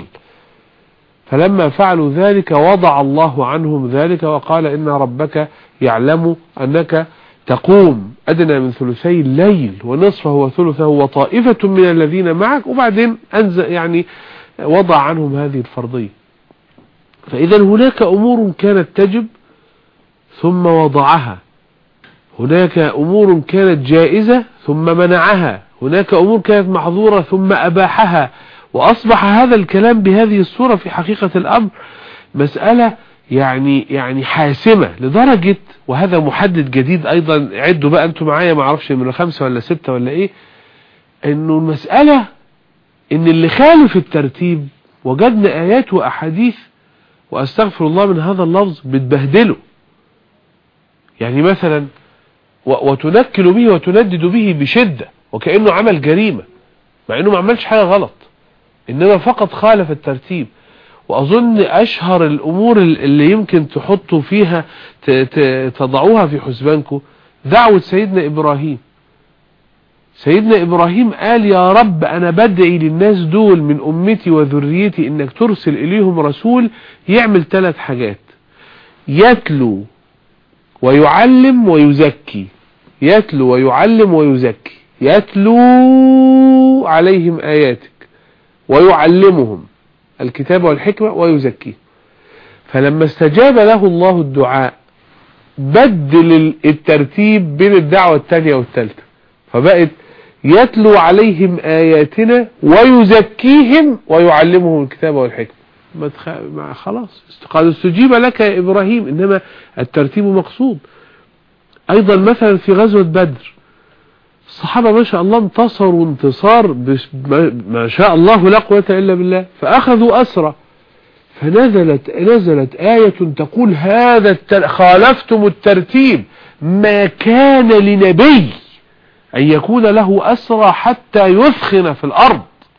فلما فعلوا ذلك وضع الله عنهم ذلك وقال إن ربك يعلم أنك تقوم أدنى من ثلثي الليل ونصفه وثلثه وطائفة من الذين معك، وبعدين أنزل يعني وضع عنهم هذه الفرضية. فإذا هناك أمور كانت تجب ثم وضعها، هناك أمور كانت جائزة ثم منعها، هناك أمور كانت محظورة ثم أباحها. وأصبح هذا الكلام بهذه الصورة في حقيقة الأمر مسألة يعني يعني حاسمة لدرجة، وهذا محدد جديد أيضا، عدوا بقى أنتم معايا، ما اعرفش من خمسة ولا ستة ولا إيه، إنه المسألة إن اللي خالف الترتيب وجدنا آيات وأحاديث وأستغفر الله من هذا اللفظ بتبهدله. يعني مثلا وتنكل به وتندد به بشدة وكأنه عمل جريمة، مع إنه ما عملش حاجة غلط، إنما فقط خالف الترتيب. وأظن أشهر الأمور اللي يمكن تحطوا فيها تضعوها في حسبانكم دعوة سيدنا إبراهيم. سيدنا إبراهيم قال يا رب أنا بدعي للناس دول من أمتي وذريتي إنك ترسل إليهم رسول يعمل ثلاث حاجات: يتلو ويعلم ويزكي. يتلو ويعلم ويزكي، يتلو عليهم آياتك ويعلمهم الكتاب والحكمة ويزكيه. فلما استجاب له الله الدعاء بدل الترتيب بين الدعوة الثانية والثالثة، فبقت يتلو عليهم آياتنا ويزكيهم ويعلمهم الكتاب والحكمة. ما تخ... ما خلاص قال استجيب لك يا إبراهيم، إنما الترتيب مقصود. أيضا مثلا في غزوة بدر الصحابة ما شاء الله انتصروا انتصار بس ما شاء الله لا قوة إلا بالله، فأخذوا أسرى، فنزلت نزلت آية تقول هذا التر... خالفتم الترتيب، ما كان لنبي أن يكون له أسرى حتى يثخن في الأرض.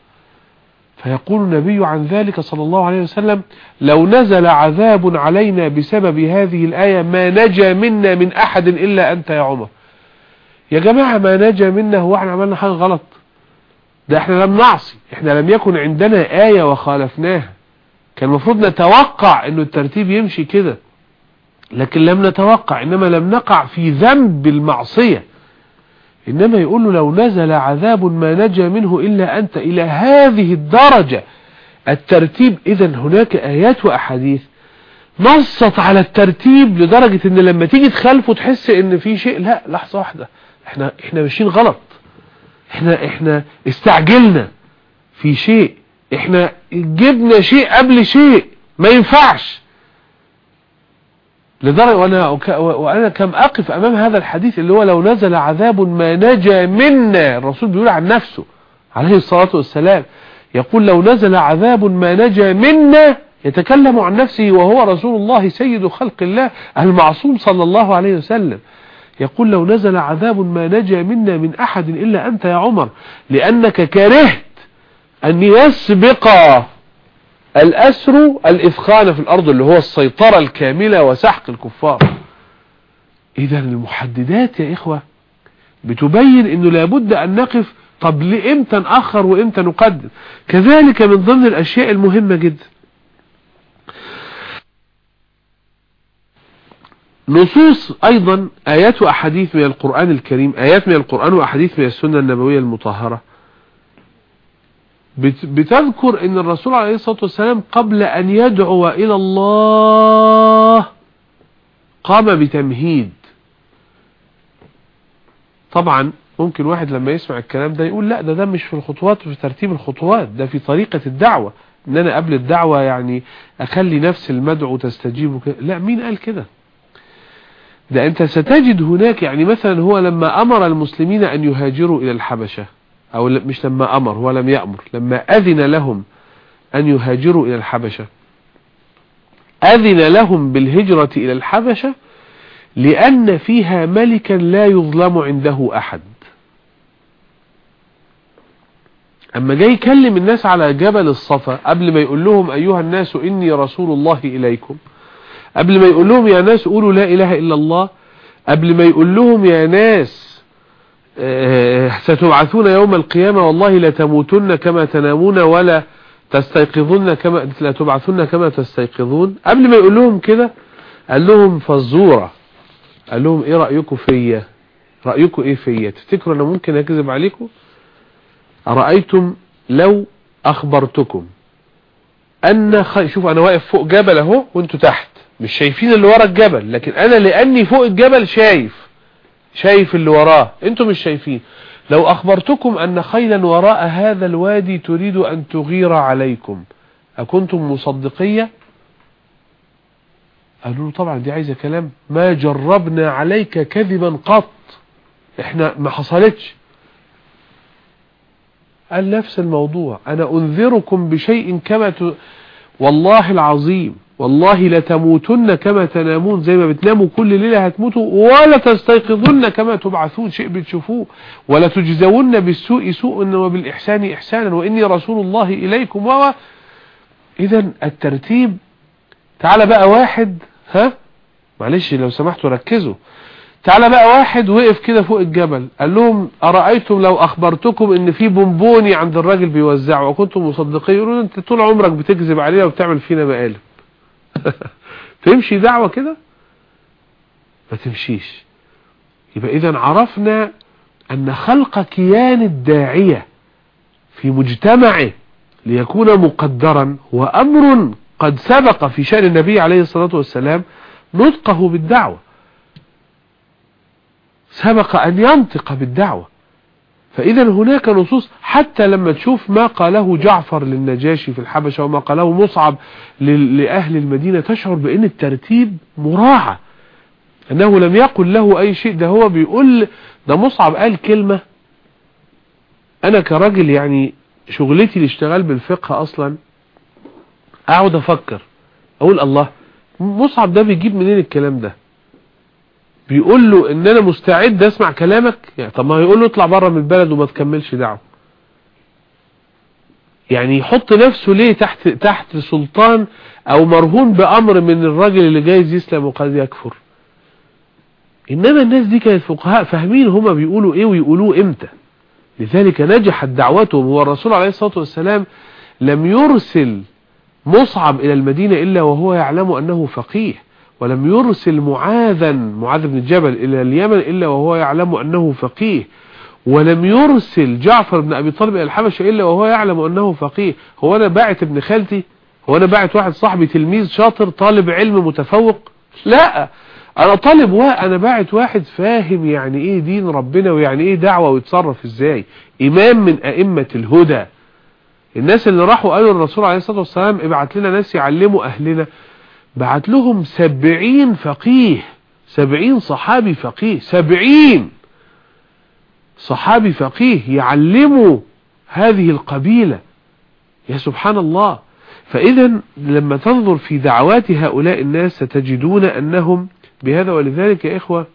فيقول النبي عن ذلك صلى الله عليه وسلم لو نزل عذاب علينا بسبب هذه الآية ما نجا منا من أحد إلا أنت يا عمر. يا جماعة ما نجا منا هو احنا عملنا حاجة غلط؟ ده احنا لم نعصي، احنا لم يكن عندنا آية وخالفناها. كان المفروض نتوقع انه الترتيب يمشي كده، لكن لم نتوقع، انما لم نقع في ذنب المعصية. انما يقول له لو نزل عذاب ما نجا منه الا انت، الى هذه الدرجة الترتيب. اذا هناك ايات واحاديث نصت على الترتيب لدرجة ان لما تيجي تخالفه تحس ان في شيء، لا لحظة واحدة، احنا احنا ماشيين غلط، احنا احنا استعجلنا في شيء، احنا جبنا شيء قبل شيء، ما ينفعش. لدرجة وانا وانا كم اقف امام هذا الحديث اللي هو لو نزل عذاب ما نجا منا، الرسول بيقول عن نفسه عليه الصلاة والسلام، يقول لو نزل عذاب ما نجا منا، يتكلم عن نفسه وهو رسول الله سيد خلق الله المعصوم صلى الله عليه وسلم. يقول لو نزل عذاب ما نجا منا من أحد إلا أنت يا عمر، لأنك كرهت أن يسبق الأسر الإثخان في الأرض اللي هو السيطرة الكاملة وسحق الكفار. إذا المحددات يا إخوة بتبين أنه لابد أن نقف، طب لإمتى نأخر وإمتى نقدم. كذلك من ضمن الأشياء المهمة جدا نصوص أيضا آيات وأحاديث من القرآن الكريم، آيات من القرآن وأحاديث من السنة النبوية المطهرة بتذكر أن الرسول عليه الصلاة والسلام قبل أن يدعو إلى الله قام بتمهيد. طبعا ممكن واحد لما يسمع الكلام ده يقول لا ده ده مش في الخطوات في ترتيب الخطوات، ده في طريقة الدعوة، ان انا قبل الدعوة يعني اخلي نفس المدعو تستجيب. لا، مين قال كده؟ ده انت ستجد هناك يعني مثلا هو لما امر المسلمين ان يهاجروا الى الحبشة، او مش لما امر، هو لم يأمر، لما اذن لهم ان يهاجروا الى الحبشة أذن لهم بالهجرة إلى الحبشة لأن فيها ملكا لا يظلم عنده أحد. أما جاي يكلم الناس على جبل الصفا قبل ما يقول لهم أيها الناس إني رسول الله إليكم، قبل ما يقول لهم يا ناس قولوا لا إله إلا الله، قبل ما يقول لهم يا ناس ستبعثون يوم القيامة والله لا تموتن كما تنامون ولا تستيقظون كما لا تبعثون كما تستيقظون، قبل ما يقول لهم كده قال لهم فزورة، قال لهم ايه رأيكم فيا؟ رأيكم ايه فيا؟ تفتكروا انا ممكن اكذب عليكم؟ أرأيتم لو اخبرتكم ان خ... شوف انا واقف فوق جبل اهو وانتوا تحت مش شايفين اللي ورا الجبل، لكن انا لاني فوق الجبل شايف شايف اللي وراه، انتوا مش شايفين. لو اخبرتكم ان خيلا وراء هذا الوادي تريد ان تغير عليكم اكنتم مصدقية؟ قالوا له طبعا دي عايزة كلام، ما جربنا عليك كذبا قط، احنا ما حصلتش. قال نفس الموضوع، انا انذركم بشيء كما ت... والله العظيم والله لتموتن كما تنامون، زي ما بتناموا كل ليلة هتموتوا، ولا تستيقظن كما تبعثون، شيء بتشوفوه، ولا تجزون بالسوء سوء وبالإحسان إحسانا وإني رسول الله إليكم. و إذن الترتيب. تعال بقى واحد، ها معلش لو سمحتوا ركزوا، تعال بقى واحد وقف كده فوق الجبل قال لهم أرأيتم لو أخبرتكم إن في بونبوني عند الراجل بيوزعه وكنتم مصدقين؟ يقولون أنت طول عمرك بتكذب علينا وبتعمل فينا مقالب. تمشي دعوة كده؟ ما تمشيش. يبقى إذن عرفنا أن خلق كيان الداعية في مجتمعه ليكون مقدرا هو أمر قد سبق في شأن النبي عليه الصلاة والسلام نطقه بالدعوة، سبق أن ينطق بالدعوة. فإذا هناك نصوص، حتى لما تشوف ما قاله جعفر للنجاشي في الحبشة وما قاله مصعب لأهل المدينة تشعر بأن الترتيب مراعى، أنه لم يقل له أي شيء. ده هو بيقول، ده مصعب قال كلمة أنا كراجل يعني شغلتي الاشتغال بالفقه أصلا أقعد أفكر أقول الله مصعب ده بيجيب منين الكلام ده؟ بيقول له ان انا مستعد اسمع كلامك، يعني طب ما يقول له اطلع بره من البلد وما تكملش دعوه. يعني يحط نفسه ليه تحت تحت سلطان او مرهون بامر من الراجل اللي جايز يسلم وقد يكفر؟ انما الناس دي كانت فقهاء فاهمين هما بيقولوا ايه ويقولوه امتى، لذلك نجحت دعوتهم. هو الرسول عليه الصلاة والسلام لم يرسل مصعب الى المدينة الا وهو يعلم انه فقيه، ولم يرسل معاذا معاذ بن الجبل إلى اليمن إلا وهو يعلم أنه فقيه، ولم يرسل جعفر بن أبي طالب إلى الحبشة إلا وهو يعلم أنه فقيه. هو أنا باعت ابن خالتي؟ هو أنا باعت واحد صاحبي تلميذ شاطر طالب علم متفوق؟ لا، أنا طالب وأنا باعت واحد فاهم يعني إيه دين ربنا ويعني إيه دعوة ويتصرف إزاي، إمام من أئمة الهدى. الناس اللي راحوا قالوا الرسول عليه الصلاة والسلام ابعت لنا ناس يعلموا أهلنا، بعت لهم سبعين فقيه، سبعين صحابي فقيه، سبعين صحابي فقيه يعلموا هذه القبيلة. يا سبحان الله. فإذا لما تنظر في دعوات هؤلاء الناس ستجدون أنهم بهذا. ولذلك يا إخوة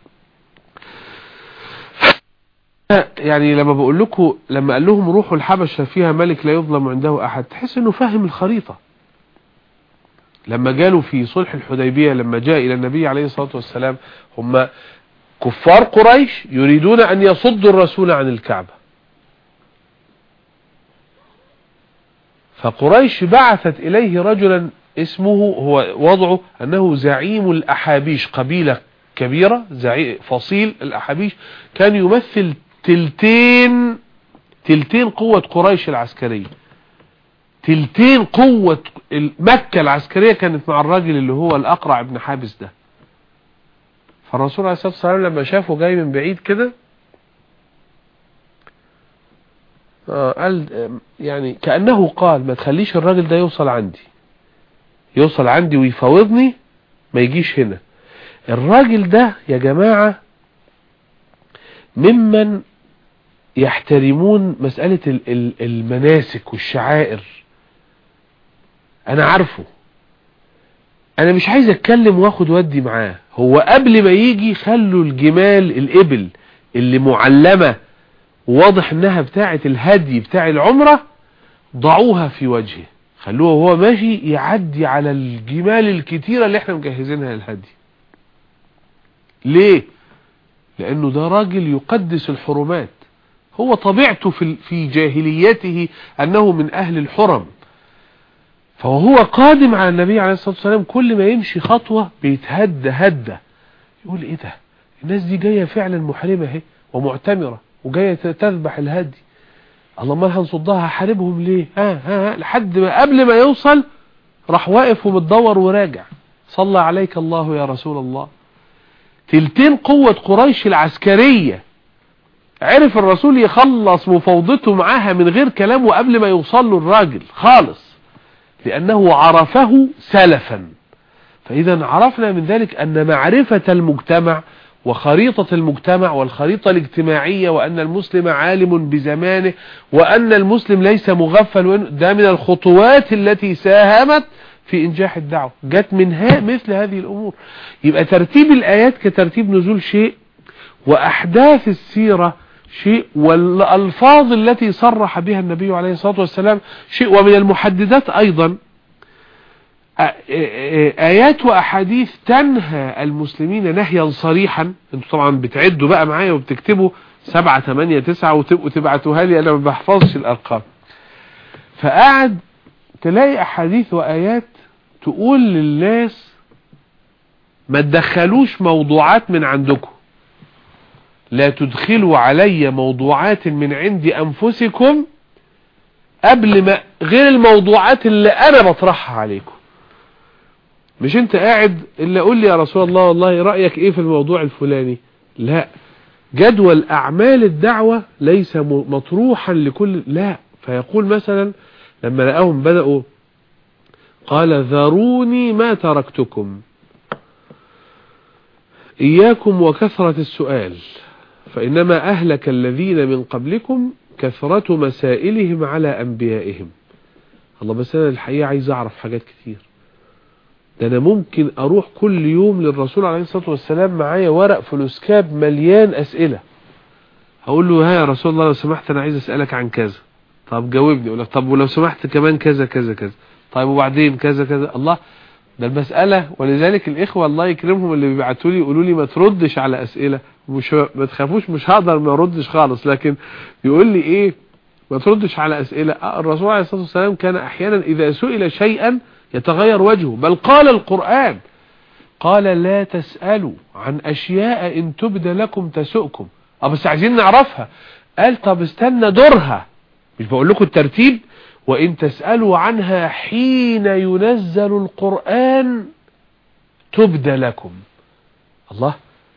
يعني لما بقول لكم لما قال لهم روحوا الحبشة فيها ملك لا يظلم عنده أحد، تحس أنه فاهم الخريطة. لما جالوا في صلح الحديبية لما جاء إلى النبي عليه الصلاة والسلام هم كفار قريش يريدون أن يصدوا الرسول عن الكعبة، فقريش بعثت إليه رجلا اسمه هو وضعه أنه زعيم الأحابيش، قبيلة كبيرة زعيم فصيل الأحابيش، كان يمثل تلتين تلتين قوة قريش العسكرية، تلتين قوة مكة العسكرية كانت مع الراجل اللي هو الأقرع ابن حابس ده. فالرسول عليه الصلاة والسلام لما شافه جاي من بعيد كده آه قال يعني كأنه قال ما تخليش الراجل ده يوصل عندي يوصل عندي ويفاوضني، ما يجيش هنا. الراجل ده يا جماعة ممن يحترمون مسألة المناسك والشعائر، أنا عارفه انا مش عايز اتكلم واخد ودي معاه. هو قبل ما يجي خلوا الجمال الابل اللي معلمة واضح انها بتاعة الهدي بتاع العمرة ضعوها في وجهه، خلوه وهو ماشي يعدي على الجمال الكتيرة اللي احنا مجهزينها للهدي. ليه؟ لانه ده راجل يقدس الحرمات، هو طبيعته في في جاهليته انه من اهل الحرم، فهو قادم على النبي عليه الصلاة والسلام كل ما يمشي خطوة بيتهدى هدى، يقول ايه ده، الناس دي جاية فعلا محرمة اهي ومعتمرة وجاية تذبح الهدي، الله ما هنصدها هحاربهم ليه؟ ها ها لحد ما قبل ما يوصل راح واقف ومتدور وراجع، صلى عليك الله يا رسول الله. تلتين قوة قريش العسكرية عرف الرسول يخلص مفاوضته معاها من غير كلام وقبل ما يوصل له الراجل خالص، لأنه عرفه سلفا. فإذا عرفنا من ذلك أن معرفة المجتمع وخريطة المجتمع والخريطة الاجتماعية، وأن المسلم عالم بزمانه، وأن المسلم ليس مغفل، ده من الخطوات التي ساهمت في إنجاح الدعوة، جت منها مثل هذه الأمور. يبقى ترتيب الآيات كترتيب نزول شيء، وأحداث السيرة شيء، والألفاظ التي صرح بها النبي عليه الصلاة والسلام شيء. ومن المحددات أيضا آيات وأحاديث تنهى المسلمين نهيا صريحا. انتوا طبعا بتعدوا بقى معايا وبتكتبوا سبعة ثمانية تسعة وتبقوا تبعتوها لي، أنا ما بحفظش الأرقام. فقعد تلاقي أحاديث وآيات تقول للناس ما تدخلوش موضوعات من عندكم، لا تدخلوا علي موضوعات من عند أنفسكم قبل ما غير الموضوعات اللي أنا بطرحها عليكم. مش انت قاعد اللي اقول لي يا رسول الله والله رأيك ايه في الموضوع الفلاني، لا، جدول اعمال الدعوة ليس مطروحا لكل، لا. فيقول مثلا لما لقاهم بدأوا قال ذروني ما تركتكم إياكم وكثرة السؤال فإنما أهلك الذين من قبلكم كثرة مسائلهم على أنبيائهم. الله، بس أنا الحقيقة عايز أعرف حاجات كتير، ده أنا ممكن أروح كل يوم للرسول عليه الصلاة والسلام معايا ورق فلوسكاب مليان أسئلة، هقول له ها يا رسول الله لو سمحت أنا عايز أسألك عن كذا، طب جاوبني، أقول لك طب ولو سمحت كمان كذا كذا كذا، طيب وبعدين كذا كذا. الله، ده المسألة. ولذلك الإخوة الله يكرمهم اللي بيبعتوا لي يقولوا لي ما تردش على أسئلة، مش ما تخافوش مش هقدر ما اردش خالص، لكن يقول لي إيه ما تردش على أسئلة. الرسول عليه الصلاة والسلام كان أحيانا إذا سئل شيئا يتغير وجهه، بل قال القرآن قال لا تسألوا عن أشياء إن تبد لكم تسؤكم. أه بس عايزين نعرفها، قال طب استنى دورها، مش بقول لكم الترتيب، وإن تسألوا عنها حين ينزل القرآن تبد لكم. الله،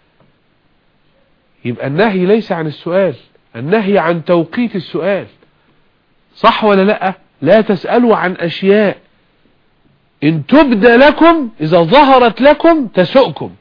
يبقى النهي ليس عن السؤال، النهي عن توقيت السؤال، صح ولا لا؟ لا تسألوا عن أشياء إن تبد لكم إذا ظهرت لكم تسؤكم،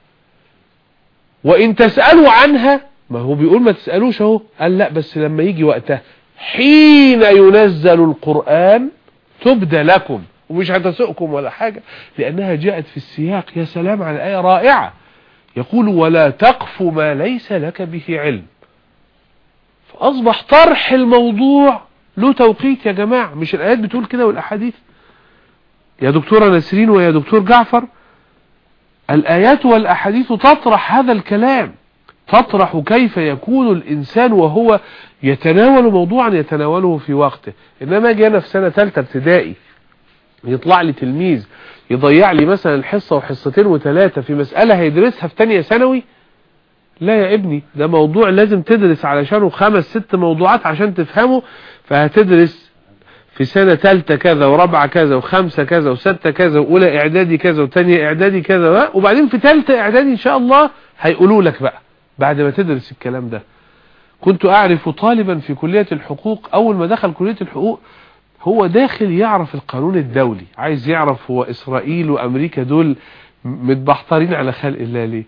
وإن تسألوا عنها، ما هو بيقول ما تسألوش اهو، قال لا بس لما يجي وقتها حين ينزل القرآن تبد لكم، ومش هتسؤكم ولا حاجة، لأنها جاءت في السياق. يا سلام على آية رائعة، يقول ولا تقف ما ليس لك به علم. فأصبح طرح الموضوع له توقيت يا جماعة، مش الآيات بتقول كده والأحاديث يا دكتورة نسرين ويا دكتور جعفر؟ الآيات والأحاديث تطرح هذا الكلام، تطرح كيف يكون الإنسان وهو يتناول موضوعا يتناوله في وقته. إنما جاء أنا في سنة ثالثة ابتدائي يطلع لي تلميذ يضيع لي مثلا الحصة وحصتين وثلاثة في مسألة هيدرسها في تانية ثانوي، لا يا ابني، ده موضوع لازم تدرس علشانه خمس ست موضوعات عشان تفهمه، فهتدرس في سنة ثالثة كذا ورابعة كذا وخمسة كذا وستة كذا وأولى إعدادي كذا وتانية إعدادي كذا، وبعدين في ثالثة إعدادي إن شاء الله هيقولوا لك بقى بعد ما تدرس الكلام ده. كنت أعرف طالبا في كلية الحقوق، أول ما دخل كلية الحقوق هو داخل يعرف القانون الدولي، عايز يعرف هو إسرائيل وأمريكا دول متبحترين على خلق الله ليه،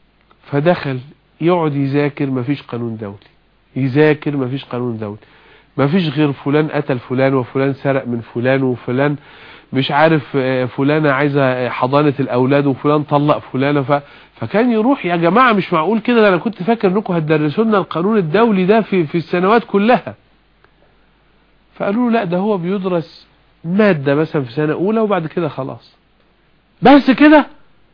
فدخل يقعد يذاكر مفيش قانون دولي، يذاكر مفيش قانون دولي، ما فيش غير فلان قتل فلان، وفلان سرق من فلان، وفلان مش عارف فلانة عايزة حضانة الأولاد، وفلان طلق فلانة. ف... فكان يروح يا جماعة مش معقول كده، أنا كنت فاكر أنكم هتدرسوا لنا القانون الدولي ده في في السنوات كلها. فقالوا له لا، ده هو بيدرس مادة مثلا في سنة أولى وبعد كده خلاص، بس كده.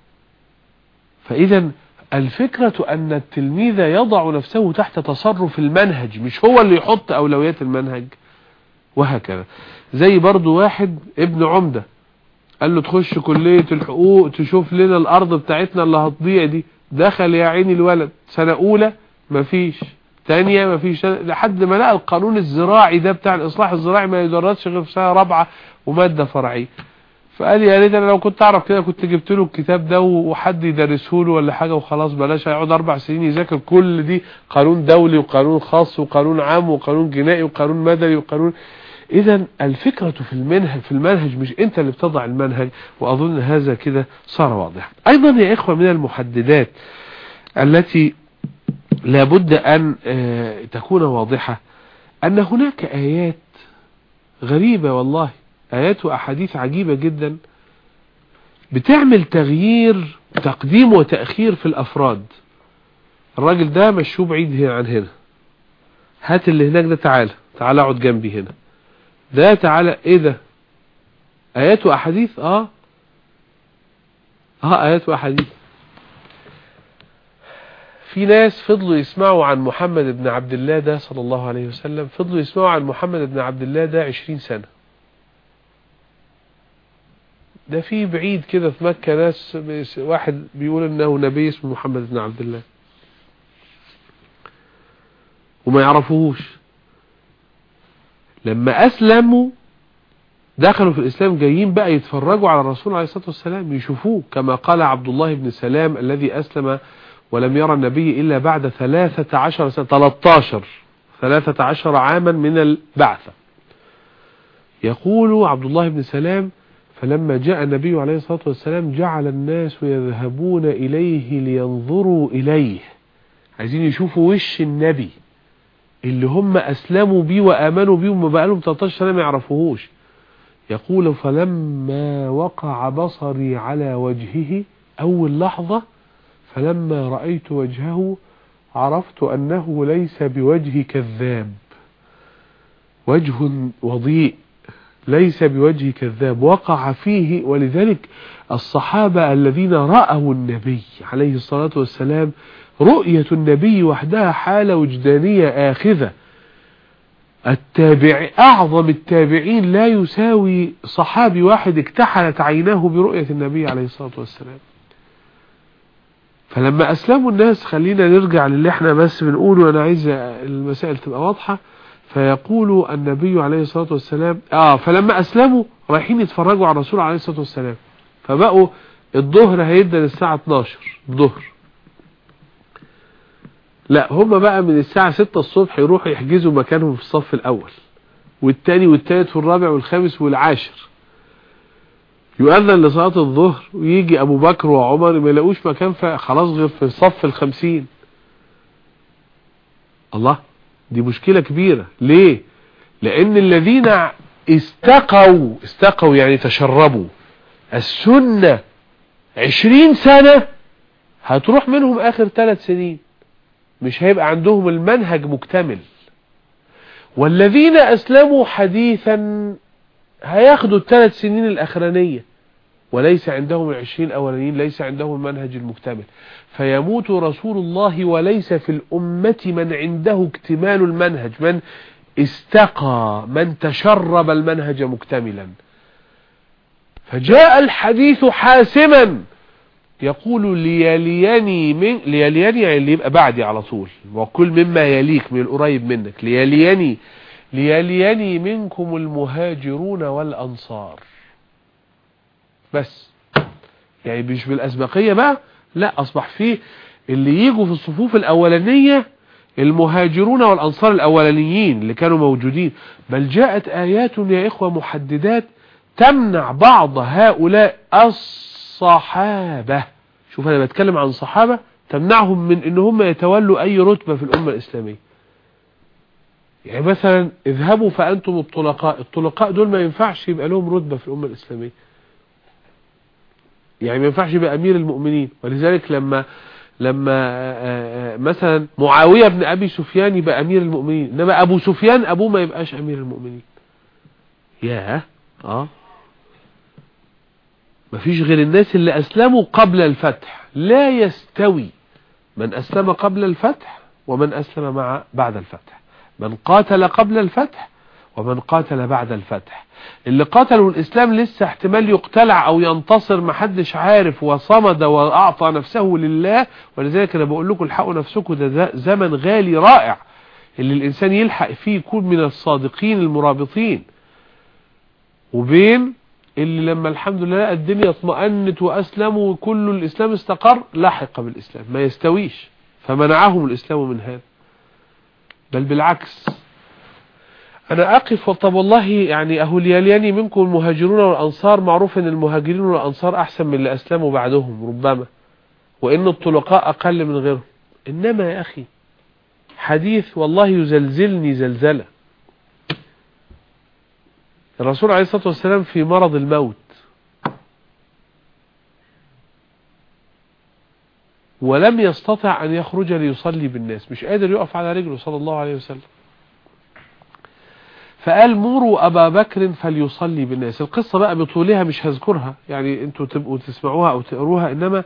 فإذا الفكرة أن التلميذ يضع نفسه تحت تصرف المنهج، مش هو اللي يحط أولويات المنهج، وهكذا. زي برضو واحد ابن عمدة قال له تخش كلية الحقوق تشوف لنا الأرض بتاعتنا اللي هتضيع دي. دخل يا عيني الولد سنة أولى مفيش، تانية مفيش، لحد ما لقى القانون الزراعي ده بتاع الإصلاح الزراعي ما يدرسش غير في سنة رابعة ومادة فرعية. فقال يا ريت انا لو كنت اعرف كده كنت جبت له الكتاب ده وحد يدرسه له ولا حاجه وخلاص، بلاش هيقعد اربع سنين يذاكر كل دي، قانون دولي وقانون خاص وقانون عام وقانون جنائي وقانون مدني وقانون. اذا الفكره في المنهج في المنهج مش انت اللي بتضع المنهج. واظن هذا كده صار واضح. ايضا يا اخوه من المحددات التي لابد ان تكون واضحه ان هناك ايات غريبه، والله آيات وأحاديث عجيبة جدا بتعمل تغيير تقديم وتأخير في الأفراد. الراجل ده مشوه بعيد عن هنا، هات اللي هناك ده، تعالى تعالى اقعد جنبي هنا، ده تعالى. ايه ده؟ آيات وأحاديث. اه اه آيات وأحاديث. في ناس فضلوا يسمعوا عن محمد بن عبد الله ده صلى الله عليه وسلم، فضلوا يسمعوا عن محمد بن عبد الله ده عشرين سنة. ده في بعيد كده في مكة ناس، واحد بيقول انه نبي اسمه محمد بن عبد الله وما يعرفوهوش. لما اسلموا دخلوا في الاسلام جايين بقى يتفرجوا على الرسول عليه الصلاة والسلام، يشوفوه كما قال عبد الله بن سلام الذي اسلم ولم يرى النبي الا بعد ثلاثة عشر سنة، ثلاثة عشر ثلاثة عشر عاما من البعثة. يقول عبد الله بن سلام فلما جاء النبي عليه الصلاة والسلام جعل الناس يذهبون إليه لينظروا إليه، عايزين يشوفوا وش النبي اللي هم أسلموا بيه وآمنوا بيه وما بقالهم ثلاثة عشر سنة ما يعرفوهوش. يقول فلما وقع بصري على وجهه، أول لحظة فلما رأيت وجهه عرفت أنه ليس بوجه كذاب، وجه وضيء ليس بوجه كذاب وقع فيه. ولذلك الصحابة الذين رأوا النبي عليه الصلاة والسلام، رؤية النبي وحدها حالة وجدانية آخذة. التابع أعظم التابعين لا يساوي صحابي واحد اكتحلت عيناه برؤية النبي عليه الصلاة والسلام. فلما أسلموا الناس، خلينا نرجع للي احنا بس بنقوله، وانا عايز المسائل تبقى واضحة. فيقول النبي عليه الصلاة والسلام اه فلما أسلموا رايحين يتفرجوا على الرسول عليه الصلاة والسلام، فبقوا الظهر هيبدأ الساعة اتناشر الظهر، لا هم بقى من الساعة ستة الصبح يروحوا يحجزوا مكانهم في الصف الأول والتاني والتالت والرابع والخامس والعاشر. يؤذن لصلاة الظهر ويجي أبو بكر وعمر ما يلاقوش مكان، خلاص غير في الصف الخمسين. الله، دي مشكلة كبيرة. ليه؟ لأن الذين استقوا استقوا يعني تشربوا السنة عشرين سنة هتروح منهم آخر ثلاث سنين، مش هيبقى عندهم المنهج مكتمل. والذين أسلموا حديثا هياخدوا الثلاث سنين الأخرانية وليس عندهم العشرين الأولانيين، ليس عندهم المنهج المكتمل. فيموت رسول الله وليس في الأمة من عنده اكتمال المنهج، من استقى، من تشرب المنهج مكتملا. فجاء الحديث حاسما يقول ليليني من ليليني يعني اللي يبقى بعدي على طول، وكل مما يليك من القريب منك، ليليني ليليني منكم المهاجرون والأنصار. بس يعني مش بالأسبقية بقى، لا، أصبح فيه اللي يجوا في الصفوف الأولانية المهاجرون والأنصار الأولانيين اللي كانوا موجودين. بل جاءت آيات يا إخوة محددات تمنع بعض هؤلاء الصحابة، شوف أنا بتكلم عن صحابة، تمنعهم من إن هم يتولوا أي رتبة في الأمة الإسلامية. يعني مثلا اذهبوا فأنتم الطلقاء، الطلقاء دول ما ينفعش يبقى لهم رتبة في الأمة الإسلامية، يعني ما ينفعش يبقى أمير المؤمنين. ولذلك لما لما مثلا معاوية بن أبي سفيان يبقى أمير المؤمنين، إنما أبو سفيان أبوه ما يبقاش أمير المؤمنين. ياه اه مفيش غير الناس اللي أسلموا قبل الفتح. لا يستوي من أسلم قبل الفتح ومن أسلم مع بعد الفتح، من قاتل قبل الفتح ومن قاتل بعد الفتح. اللي قاتلوا الإسلام لسه احتمال يقتلع أو ينتصر، محدش عارف، وصمد وأعطى نفسه لله. ولذلك أنا بقول لكم الحقوا نفسكم، ده زمن غالي رائع اللي الإنسان يلحق فيه يكون من الصادقين المرابطين، وبين اللي لما الحمد لله الدنيا اطمأنت وأسلموا وكل الإسلام استقر لحق بالإسلام. ما يستويش، فمنعهم الإسلام من هذا، بل بالعكس. أنا أقف طب والله يعني أهو ليالياني منكم المهاجرون والأنصار، معروف أن المهاجرين والأنصار أحسن من اللي أسلموا بعدهم ربما، وإن الطلقاء أقل من غيرهم. إنما يا أخي حديث والله يزلزلني زلزلة. الرسول عليه الصلاة والسلام في مرض الموت، ولم يستطع أن يخرج ليصلي بالناس، مش قادر يقف على رجله صلى الله عليه وسلم، فقال مروا أبا بكر فليصلي بالناس. القصة بقى بطولها مش هذكرها، يعني انتوا تبقوا تسمعوها أو تقروها، إنما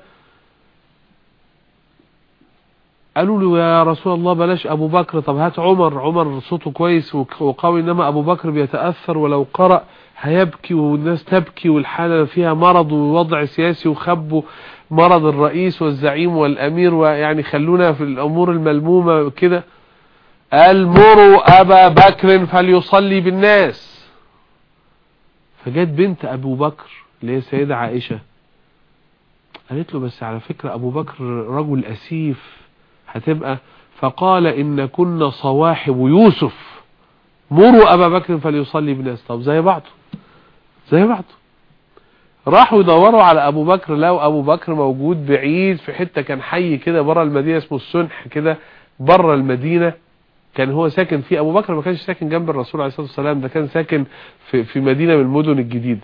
قالوا له يا رسول الله بلاش أبو بكر، طب هات عمر، عمر صوته كويس وقوي، إنما أبو بكر بيتأثر ولو قرأ هيبكي والناس تبكي والحالة فيها مرض ووضع سياسي وخبوا مرض الرئيس والزعيم والأمير، ويعني خلونا في الأمور الملمومة كده. قال مروا أبا بكر فليصلي بالناس. فجت بنت أبو بكر اللي هي سيدة عائشة قالت له بس على فكرة أبو بكر رجل أسيف هتبقى، فقال إن كنا صواحب يوسف، مروا أبا بكر فليصلي بالناس. طب زي بعضه زي بعضه. راحوا يدوروا على أبو بكر، لقوا أبو بكر موجود بعيد في حتة، كان حي كده بره المدينة اسمه السنح كده بره المدينة، كان هو ساكن فيه. أبو بكر ما كانش ساكن جنب الرسول عليه الصلاة والسلام، ده كان ساكن في, في مدينة من المدن الجديدة.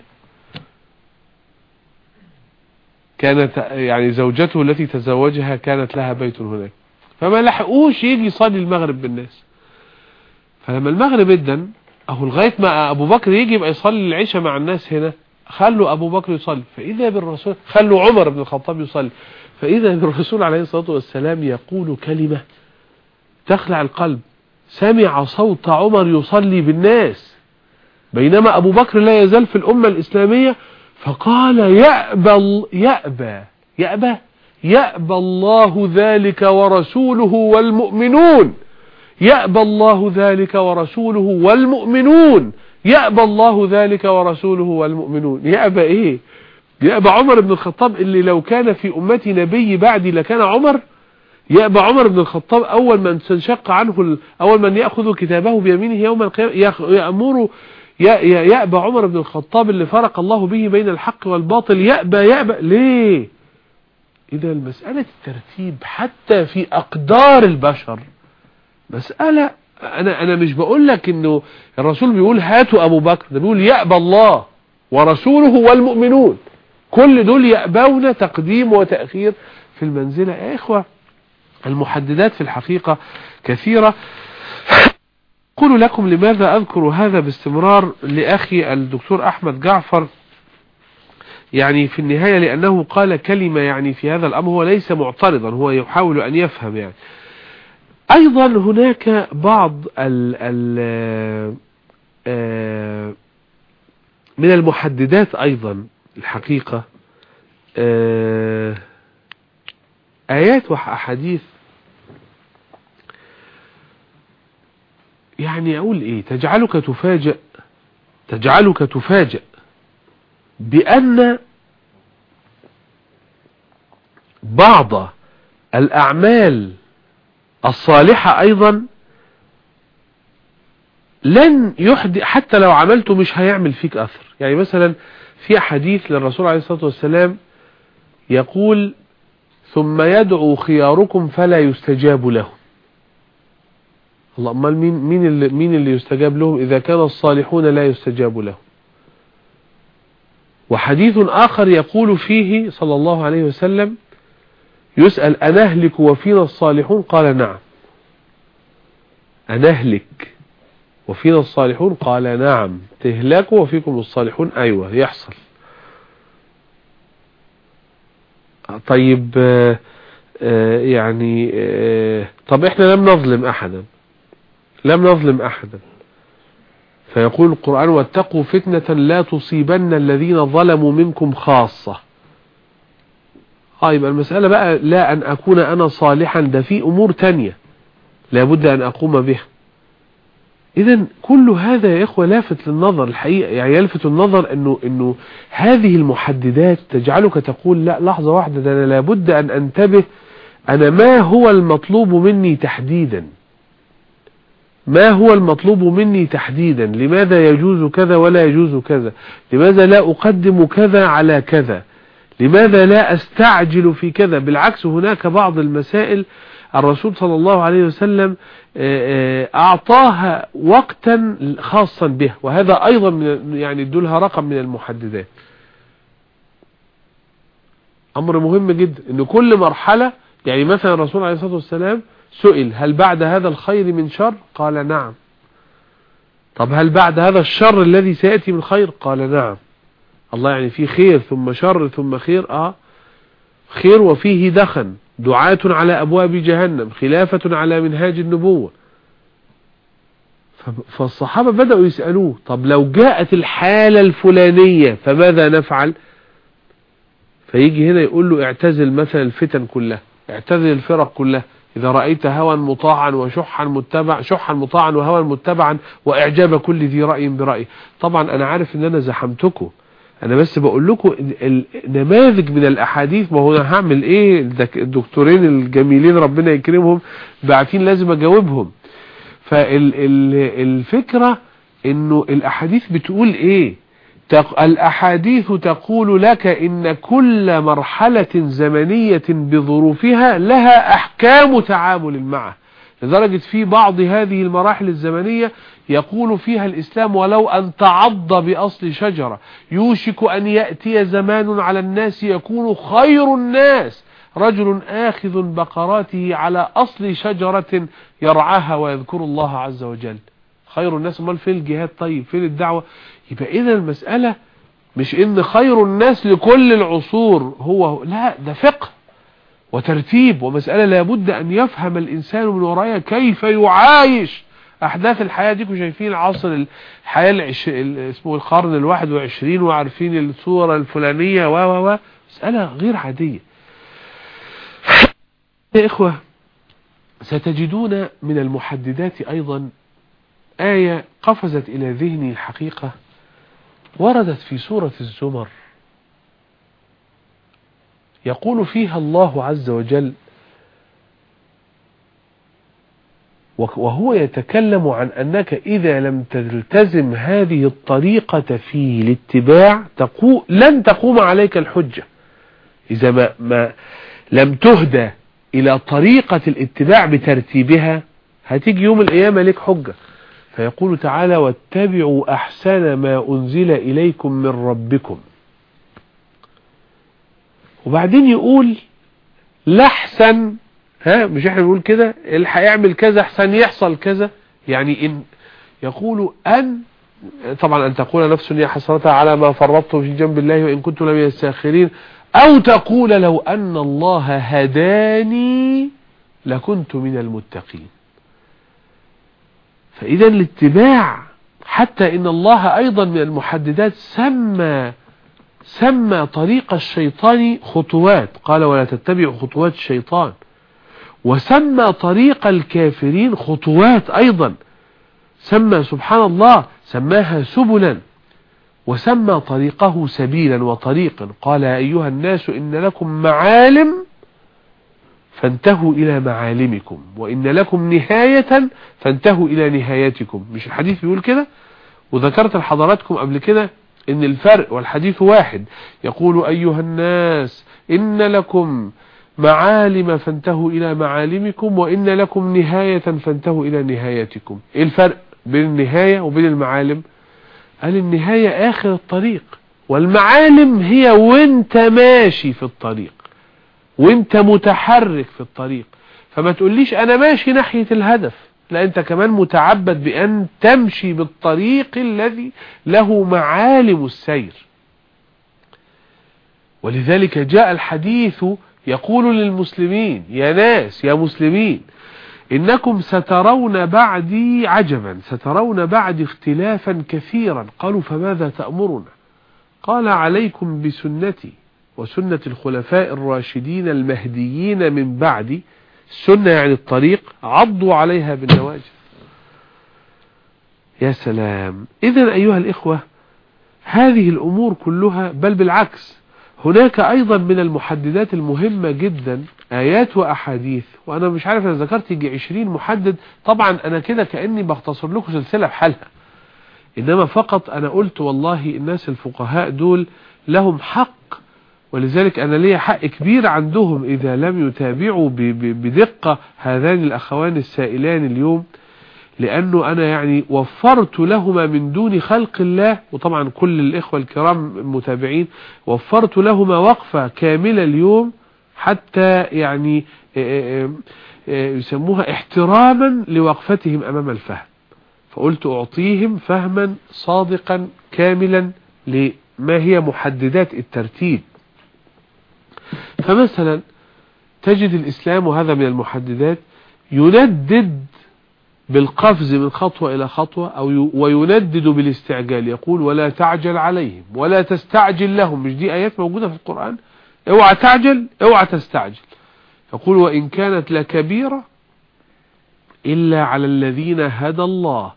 كانت يعني زوجته التي تزوجها كانت لها بيت هناك، فما لحقوش يجي يصلي المغرب بالناس. فلما المغرب ادن اهو لغايه ما ابو بكر يجي يبقى يصلي العشاء مع الناس هنا، خلوا ابو بكر يصلي، فاذا بالرسول خلوا عمر بن الخطاب يصلي، فاذا بالرسول عليه الصلاه والسلام يقول كلمه تخلع القلب. سمع صوت عمر يصلي بالناس بينما ابو بكر لا يزال في الامه الاسلاميه، فقال يأبى يأبى يأبى يأبى الله ذلك ورسوله والمؤمنون، يأبى الله ذلك ورسوله والمؤمنون، يأبى الله ذلك ورسوله والمؤمنون. يأبى ايه؟ يأبى عمر بن الخطاب اللي لو كان في أمتي نبي بعدي لكان عمر. يأبى عمر بن الخطاب أول من تنشق عنه، أول من يأخذ كتابه بيمينه يوم القيامة يأمر. يأبى عمر بن الخطاب اللي فرق الله به بين الحق والباطل، يأبى يأبى ليه؟ إذا المسألة الترتيب حتى في أقدار البشر مسألة. أنا أنا مش بقول لك إنه الرسول بيقول هاتوا أبو بكر، ده بيقول يأبى الله ورسوله والمؤمنون، كل دول يأبون تقديم وتأخير في المنزلة. يا إخوة المحددات في الحقيقة كثيرة. أقول لكم لماذا أذكر هذا باستمرار لأخي الدكتور أحمد جعفر، يعني في النهاية لأنه قال كلمة يعني في هذا الأمر، هو ليس معترضا، هو يحاول أن يفهم. يعني أيضا هناك بعض ال ال من المحددات أيضا الحقيقة آيات وأحاديث، يعني أقول إيه، تجعلك تفاجأ تجعلك تفاجأ بأن بعض الأعمال الصالحة أيضا لن يحدث، حتى لو عملته مش هيعمل فيك أثر. يعني مثلا في حديث للرسول عليه الصلاة والسلام يقول ثم يدعو خياركم فلا يستجاب له. الله، امال مين مين اللي مين اللي يستجاب لهم إذا كان الصالحون لا يستجاب لهم؟ وحديث آخر يقول فيه صلى الله عليه وسلم يسأل أنهلك وفينا الصالحون؟ قال نعم. أنهلك وفينا الصالحون؟ قال نعم. تهلكوا وفيكم الصالحون؟ أيوة يحصل. طيب آآ آآ يعني آآ طب احنا لم نظلم أحدا، لم نظلم أحدا، فيقول القرآن واتقوا فتنة لا تصيبن الذين ظلموا منكم خاصة. اه يبقى المسألة بقى لا أن أكون أنا صالحا، ده في أمور تانية لابد أن أقوم بها. إذن كل هذا يا إخوة لافت للنظر الحقيقة، يعني يلفت النظر إنه إنه هذه المحددات تجعلك تقول لا لحظة واحدة، ده أنا لابد أن أنتبه أنا ما هو المطلوب مني تحديدا، ما هو المطلوب مني تحديدا، لماذا يجوز كذا ولا يجوز كذا، لماذا لا أقدم كذا على كذا، لماذا لا أستعجل في كذا. بالعكس هناك بعض المسائل الرسول صلى الله عليه وسلم أعطاها وقتا خاصا به، وهذا أيضا من يعني دولها رقم من المحددات. أمر مهم جدا أن كل مرحلة، يعني مثلا الرسول عليه الصلاة والسلام سئل هل بعد هذا الخير من شر؟ قال نعم. طب هل بعد هذا الشر الذي سيأتي من خير؟ قال نعم. الله، يعني في خير ثم شر ثم خير. آه خير وفيه دخن، دعاة على أبواب جهنم، خلافة على منهاج النبوة. فالصحابة بدأوا يسألوه طب لو جاءت الحالة الفلانية فماذا نفعل؟ فيجي هنا يقول له اعتزل مثلا الفتن كلها، اعتزل الفرق كلها، إذا رأيت هوى مطاعا وشحا متبع شحا مطاعا وهوى متبعا وإعجاب كل ذي رأي برأي. طبعا أنا عارف إن أنا زحمتكم، أنا بس بقول لكم النماذج من الأحاديث. ما هو أنا هعمل إيه؟ الدكتورين الجميلين ربنا يكرمهم بعتين لازم أجاوبهم. فالفكرة إنه الأحاديث بتقول إيه؟ الأحاديث تقول لك إن كل مرحلة زمنية بظروفها لها أحكام تعامل معه، لدرجة في بعض هذه المراحل الزمنية يقول فيها الإسلام ولو أن تعض بأصل شجرة يوشك أن يأتي زمان على الناس يكون خير الناس رجل آخذ بقراته على أصل شجرة يرعاها ويذكر الله عز وجل. خير الناس، امال فين الجهاد؟ طيب فين الدعوة؟ يبقى إذا المسألة مش إن خير الناس لكل العصور هو، لا، ده فقه وترتيب ومسألة لابد أن يفهم الإنسان من وراءها كيف يعايش أحداث الحياة دي. كنتوا شايفين عصر الحياة العش... اسمه القرن الواحد وعشرين، وعارفين الصورة الفلانية و و و مسألة غير عادية. يا إخوة ستجدون من المحددات أيضا آية قفزت إلى ذهني الحقيقة، وردت في سورة الزمر، يقول فيها الله عز وجل وهو يتكلم عن أنك إذا لم تلتزم هذه الطريقة في الاتباع تقو لن تقوم عليك الحجة. إذا ما, ما لم تهدى إلى طريقة الاتباع بترتيبها هتيجي يوم القيامة لك حجة. فيقول تعالى واتبعوا أحسن ما أنزل إليكم من ربكم، وبعدين يقول لحسن، ها مش احنا بنقول كده اللي هيعمل كذا احسن يحصل كذا، يعني إن يقول أن طبعا أن تقول نفس يا حسرة على ما فرطت في جنب الله وإن كنت لمن الساخرين، أو تقول لو أن الله هداني لكنت من المتقين. فإذا الاتباع، حتى إن الله أيضا من المحددات سمى سمى طريق الشيطان خطوات، قال ولا تتبعوا خطوات الشيطان، وسمى طريق الكافرين خطوات أيضا، سمى سبحان الله سماها سبلا، وسمى طريقه سبيلا وطريقا. قال يا أيها الناس إن لكم معالم فانتهوا إلى معالمكم وإن لكم نهاية فانتهوا إلى نهايتكم. مش الحديث بيقول كده؟ وذكرت لحضراتكم قبل كده إن الفرق والحديث واحد، يقول أيها الناس إن لكم معالم فانتهوا إلى معالمكم، وإن لكم نهاية فانتهوا إلى نهايتكم. إيه الفرق بين النهاية وبين المعالم؟ قال النهاية آخر الطريق، والمعالم هي وانت ماشي في الطريق، وانت متحرك في الطريق. فما تقوليش أنا ماشي ناحية الهدف، لا، أنت كمان متعبد بأن تمشي بالطريق الذي له معالم السير. ولذلك جاء الحديث يقول للمسلمين: يا ناس، يا مسلمين، إنكم سترون بعدي عجبا، سترون بعدي اختلافا كثيرا. قالوا: فماذا تأمرنا؟ قال: عليكم بسنتي وسنة الخلفاء الراشدين المهديين من بعدي. السنة يعني الطريق، عضوا عليها بالنواجذ. يا سلام. إذن أيها الإخوة، هذه الأمور كلها، بل بالعكس، هناك أيضا من المحددات المهمة جدا آيات وأحاديث، وأنا مش عارف، أنا ذكرت يجي عشرين محدد. طبعا أنا كده كأني بختصر لكم سلسلة بحالها، إنما فقط أنا قلت والله الناس الفقهاء دول لهم حق، ولذلك أنا لي حق كبير عندهم إذا لم يتابعوا بدقة هذان الأخوان السائلان اليوم، لأنه أنا يعني وفرت لهما من دون خلق الله، وطبعا كل الإخوة الكرام المتابعين وفرت لهما وقفة كاملة اليوم، حتى يعني يسموها احتراما لوقفتهم أمام الفهم. فقلت أعطيهم فهما صادقا كاملا لما هي محددات الترتيب. فمثلا تجد الإسلام، وهذا من المحددات، يندد بالقفز من خطوة إلى خطوة، أو ويندد بالاستعجال، يقول: ولا تعجل عليهم ولا تستعجل لهم. مش دي آيات موجودة في القرآن؟ اوعى تعجل، اوعى تستعجل. يقول: وإن كانت لكبيرة إلا على الذين هدى الله،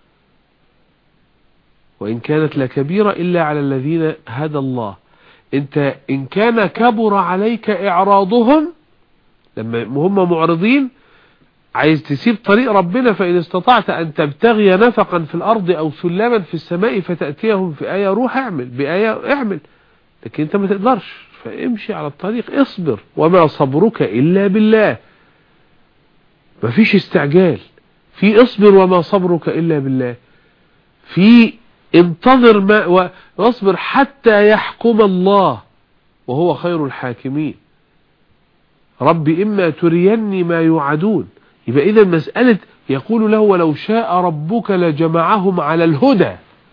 وإن كانت لكبيرة إلا على الذين هدى الله. انت إن كان كبر عليك إعراضهم، لما هم معرضين، عايز تسيب طريق ربنا، فإن استطعت أن تبتغي نفقا في الأرض أو سلما في السماء فتأتيهم في آية، روح اعمل بآية، اعمل. لكن انت ما تقدرش، فامشي على الطريق، اصبر، وما صبرك إلا بالله. ما فيش استعجال، في اصبر وما صبرك إلا بالله، في انتظر ما واصبر حتى يحكم الله وهو خير الحاكمين. رب إما تريني ما يوعدون. يبقى إذا مسألة يقول له: ولو شاء ربك لجمعهم على الهدى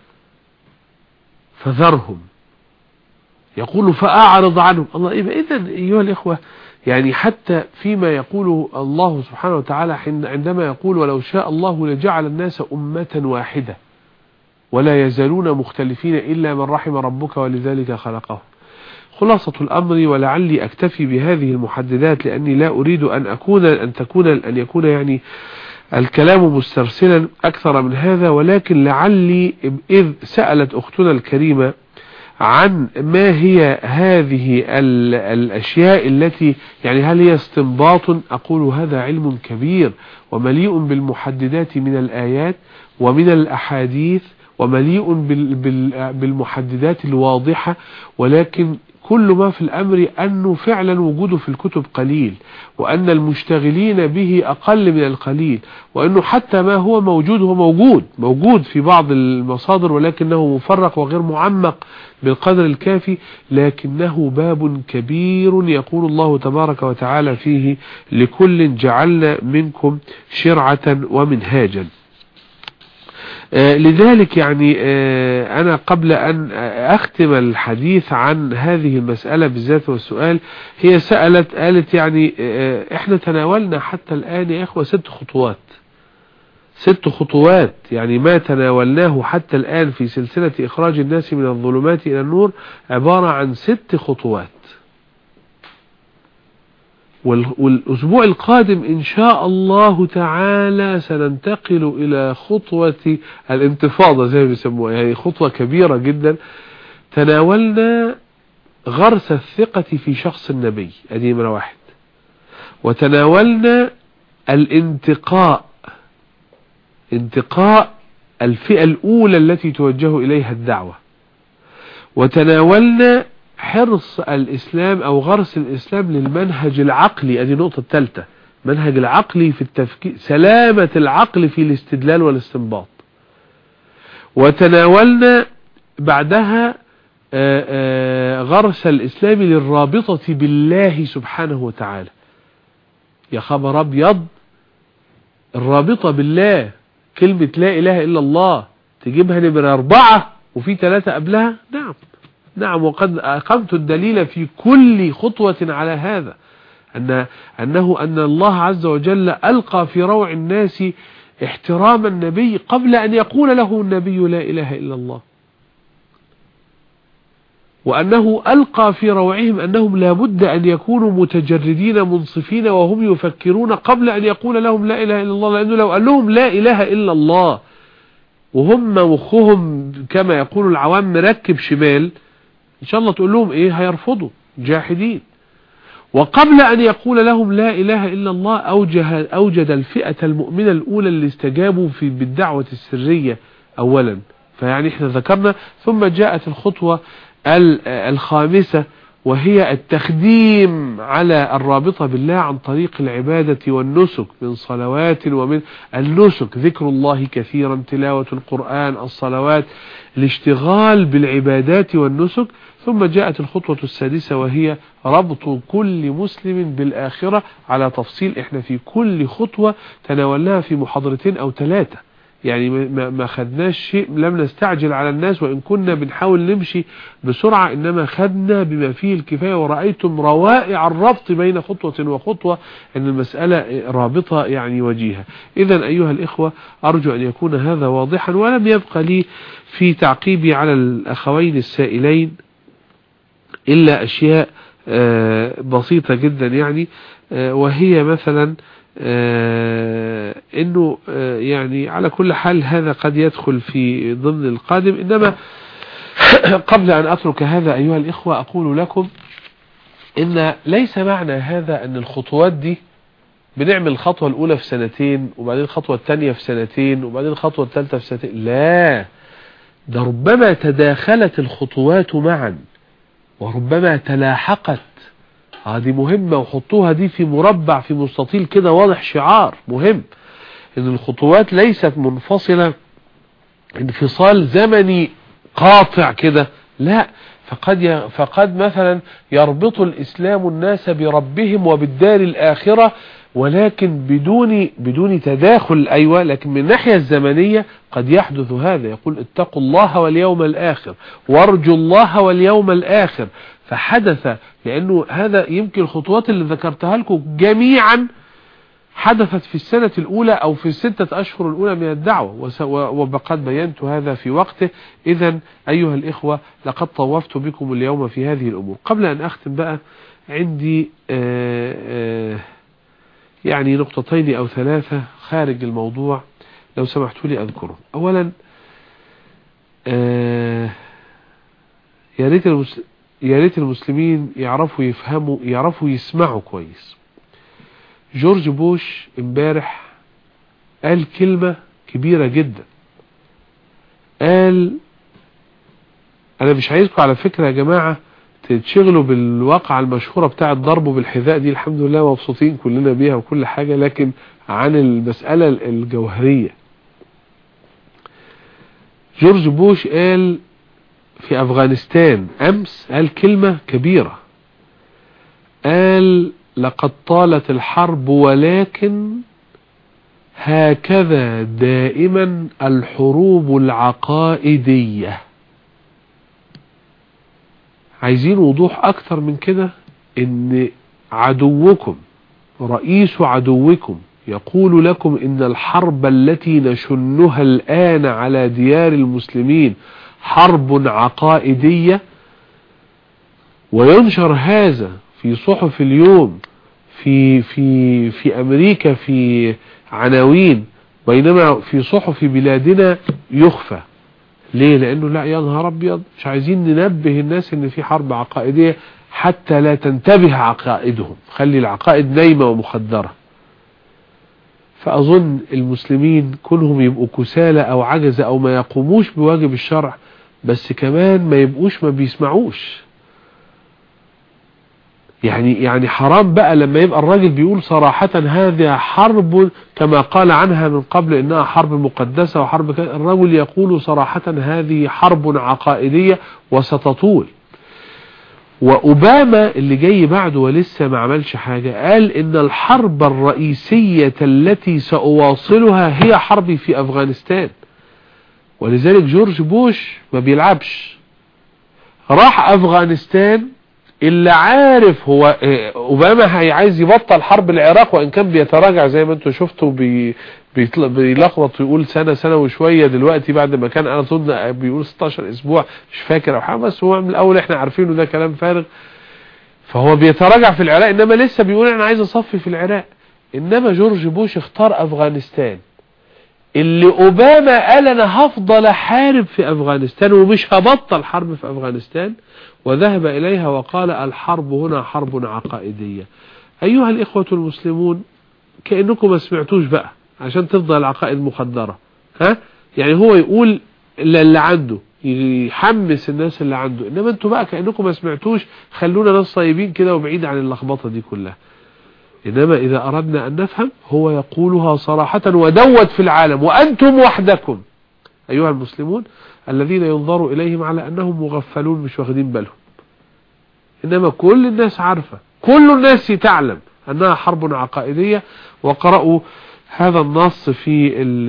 فذرهم، يقول: فأعرض عنهم. الله. يبقى إذا أيها الإخوة، يعني حتى فيما يقوله الله سبحانه وتعالى عندما يقول: ولو شاء الله لجعل الناس أمة واحدة ولا يزالون مختلفين إلا من رحم ربك ولذلك خلقهم. خلاصة الأمر، ولعلي أكتفي بهذه المحددات، لأني لا أريد أن أكون أن تكون أن يكون يعني الكلام مسترسلا أكثر من هذا، ولكن لعلي إذ سألت أختنا الكريمة عن ما هي هذه الأشياء التي يعني هل هي استنباط، أقول هذا علم كبير ومليء بالمحددات من الآيات ومن الأحاديث، ومليء بالمحددات الواضحة، ولكن كل ما في الأمر أنه فعلا وجوده في الكتب قليل، وأن المشتغلين به أقل من القليل، وأنه حتى ما هو موجود هو موجود موجود في بعض المصادر، ولكنه مفرق وغير معمق بالقدر الكافي، لكنه باب كبير يقول الله تبارك وتعالى فيه: لكل جعلنا منكم شرعة ومنهاجا. آه لذلك يعني آه أنا قبل أن أختم الحديث عن هذه المسألة بالذات والسؤال، هي سألت قالت يعني آه إحنا تناولنا حتى الآن يا إخوة ست خطوات ست خطوات يعني ما تناولناه حتى الآن في سلسلة إخراج الناس من الظلمات إلى النور عبارة عن ست خطوات. والأسبوع القادم إن شاء الله تعالى سننتقل إلى خطوة الانتفاضة زي ما بيسموها، يعني خطوة كبيرة جدا. تناولنا غرس الثقة في شخص النبي، هذه نمرة واحد. وتناولنا الانتقاء انتقاء الفئة الأولى التي توجه إليها الدعوة. وتناولنا حرص الإسلام أو غرس الإسلام للمنهج العقلي. ادي النقطة الثالثة، منهج العقلي في التفكير، سلامة العقل في الاستدلال والاستنباط. وتناولنا بعدها آآ آآ غرس الإسلام للرابطة بالله سبحانه وتعالى. يا خبر أبيض، الرابطة بالله، كلمة لا إله إلا الله تجيبها نمرة أربعة وفي ثلاثة قبلها. نعم نعم وقد أقمت الدليل في كل خطوة على هذا، أن أنه أن الله عز وجل ألقى في روع الناس احترام النبي قبل أن يقول له النبي لا إله إلا الله، وأنه ألقى في روعهم أنهم لابد أن يكونوا متجردين منصفين وهم يفكرون قبل أن يقول لهم لا إله إلا الله. لأنه لو قال لهم لا إله إلا الله وهم مخهم كما يقول العوام مركب شمال، إن شاء الله تقول لهم إيه؟ هيرفضوا جاحدين. وقبل أن يقول لهم لا إله إلا الله أوجد الفئة المؤمنة الأولى اللي استجابوا في بالدعوة السرية أولا. فيعني احنا ذكرنا، ثم جاءت الخطوة الخامسة وهي التخديم على الرابطة بالله عن طريق العبادة والنسك من صلوات، ومن النسك ذكر الله كثيرا، تلاوة القرآن، الصلوات، الاشتغال بالعبادات والنسك. ثم جاءت الخطوة السادسة وهي ربط كل مسلم بالآخرة على تفصيل. احنا في كل خطوة تناولناها في محاضرتين أو ثلاثة، يعني ما خدناش شيء، لم نستعجل على الناس وإن كنا بنحاول نمشي بسرعة، إنما خدنا بما فيه الكفاية. ورأيتم روائع الربط بين خطوة وخطوة، أن المسألة رابطة يعني وجيهة. إذن أيها الإخوة، أرجو أن يكون هذا واضحا، ولم يبقى لي في تعقيبي على الأخوين السائلين إلا أشياء بسيطة جدا، يعني وهي مثلا آه انه آه يعني على كل حال هذا قد يدخل في ضمن القادم. انما قبل ان اترك هذا ايها الاخوة، اقول لكم ان ليس معنى هذا ان الخطوات دي بنعمل الخطوة الاولى في سنتين، وبعدين الخطوة الثانية في سنتين، وبعدين الخطوة الثالثة في سنتين. لا، ده ربما تداخلت الخطوات معا وربما تلاحقت. هذه مهمة، وحطوها دي في مربع في مستطيل كده واضح، شعار مهم، ان الخطوات ليست منفصلة انفصال زمني قاطع كده، لا. فقد ي... فقد مثلا يربط الإسلام الناس بربهم وبالدار الآخرة، ولكن بدون بدون تداخل. أيوة، لكن من الناحية الزمنية قد يحدث هذا. يقول اتقوا الله واليوم الآخر، وارجوا الله واليوم الآخر. فحدث، لأنه هذا يمكن الخطوات اللي ذكرتها لكم جميعا حدثت في السنة الأولى أو في الستة أشهر الأولى من الدعوة، وقد بينت هذا في وقته. إذن أيها الإخوة، لقد طوفت بكم اليوم في هذه الأمور. قبل أن أختم بقى، عندي آآ آآ يعني نقطتين أو ثلاثة خارج الموضوع لو سمحتوا لي أذكرهم. أولا، يا ريت المسلمين يا ريت المسلمين يعرفوا يفهموا يعرفوا يسمعوا كويس. جورج بوش امبارح قال كلمة كبيرة جدا. قال، انا مش عايزكم على فكرة يا جماعة تتشغلوا بالواقعة المشهورة بتاع الضرب بالحذاء دي، الحمد لله مبسوطين كلنا بيها وكل حاجة، لكن عن المسألة الجوهرية. جورج بوش قال في أفغانستان أمس، قال كلمة كبيرة. قال لقد طالت الحرب، ولكن هكذا دائما الحروب العقائدية. عايزين وضوح أكثر من كده، إن عدوكم رئيس عدوكم يقول لكم إن الحرب التي نشنها الآن على ديار المسلمين حرب عقائدية، وينشر هذا في صحف اليوم في في في أمريكا في عناوين، بينما في صحف بلادنا يخفى. ليه؟ لأنه لا، يا نهار أبيض، مش عايزين ننبه الناس إن في حرب عقائدية حتى لا تنتبه عقائدهم، خلي العقائد نايمة ومخدرة. فأظن المسلمين كلهم يبقوا كسالى أو عجزة أو ما يقوموش بواجب الشرع، بس كمان ما يبقوش ما بيسمعوش. يعني يعني حرام بقى لما يبقى الراجل بيقول صراحة هذا حرب كما قال عنها من قبل انها حرب مقدسة وحرب كذا، الرجل يقول صراحة هذه حرب عقائدية وستطول. وأوباما اللي جاي بعده ولسه ما عملش حاجة قال ان الحرب الرئيسية التي سأواصلها هي حربي في أفغانستان. ولذلك جورج بوش ما بيلعبش، راح أفغانستان اللي عارف هو أوباما هي عايز يبطل حرب العراق وإن كان بيتراجع زي ما انتوا شفتوا بي بيلخبط ويقول سنة سنة وشوية دلوقتي بعد ما كان أنا أظن بيقول ستاشر أسبوع مش فاكر أو حاجة، بس هو من الأول احنا عارفينه ده كلام فارغ. فهو بيتراجع في العراق إنما لسه بيقول أنا عايز أصفي في العراق. إنما جورج بوش اختار أفغانستان اللي أوباما قال أنا هفضل أحارب في أفغانستان ومش هبطل حرب في أفغانستان، وذهب إليها وقال الحرب هنا حرب عقائدية. أيها الإخوة المسلمون كأنكم ما سمعتوش بقى عشان تفضل العقائد مخدرة، ها يعني هو يقول اللي عنده يحمس الناس اللي عنده، إنما أنتوا بقى كأنكم ما سمعتوش، خلونا ناس طيبين كده وبعيد عن اللخبطة دي كلها. إنما إذا أردنا أن نفهم هو يقولها صراحة ودوت في العالم، وأنتم وحدكم أيها المسلمون الذين ينظر إليهم على أنهم مغفلون مش واخدين بالهم، إنما كل الناس عارفة، كل الناس تعلم أنها حرب عقائدية. وقرأوا هذا النص في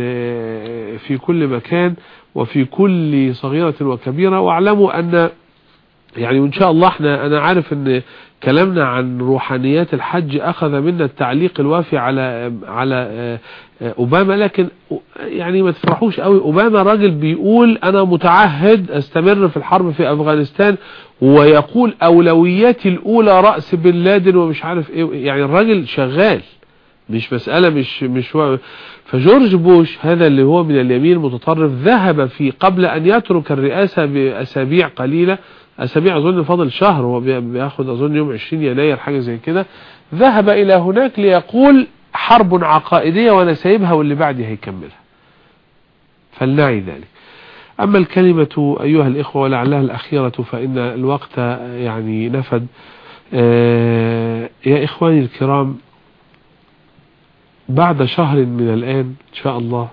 في كل مكان وفي كل صغيرة وكبيرة، واعلموا أن يعني وإن شاء الله احنا أنا عارف أن كلامنا عن روحانيات الحج أخذ منا التعليق الوافي على على أوباما، لكن يعني ما تفرحوش قوي. أوباما راجل بيقول أنا متعهد أستمر في الحرب في أفغانستان، ويقول أولوياتي الأولى رأس بن لادن ومش عارف إيه، يعني الراجل شغال مش مسألة مش مش و... فجورج بوش هذا اللي هو من اليمين المتطرف ذهب في قبل أن يترك الرئاسة بأسابيع قليلة، أسابيع أظن فاضل شهر، هو بياخد أظن يوم عشرين يناير حاجة زي كده، ذهب إلى هناك ليقول حرب عقائدية وأنا سايبها واللي بعدي هيكملها، فلنعي ذلك. أما الكلمة أيها الإخوة ولعلها الأخيرة فإن الوقت يعني نفد. آه يا إخواني الكرام، بعد شهر من الآن إن شاء الله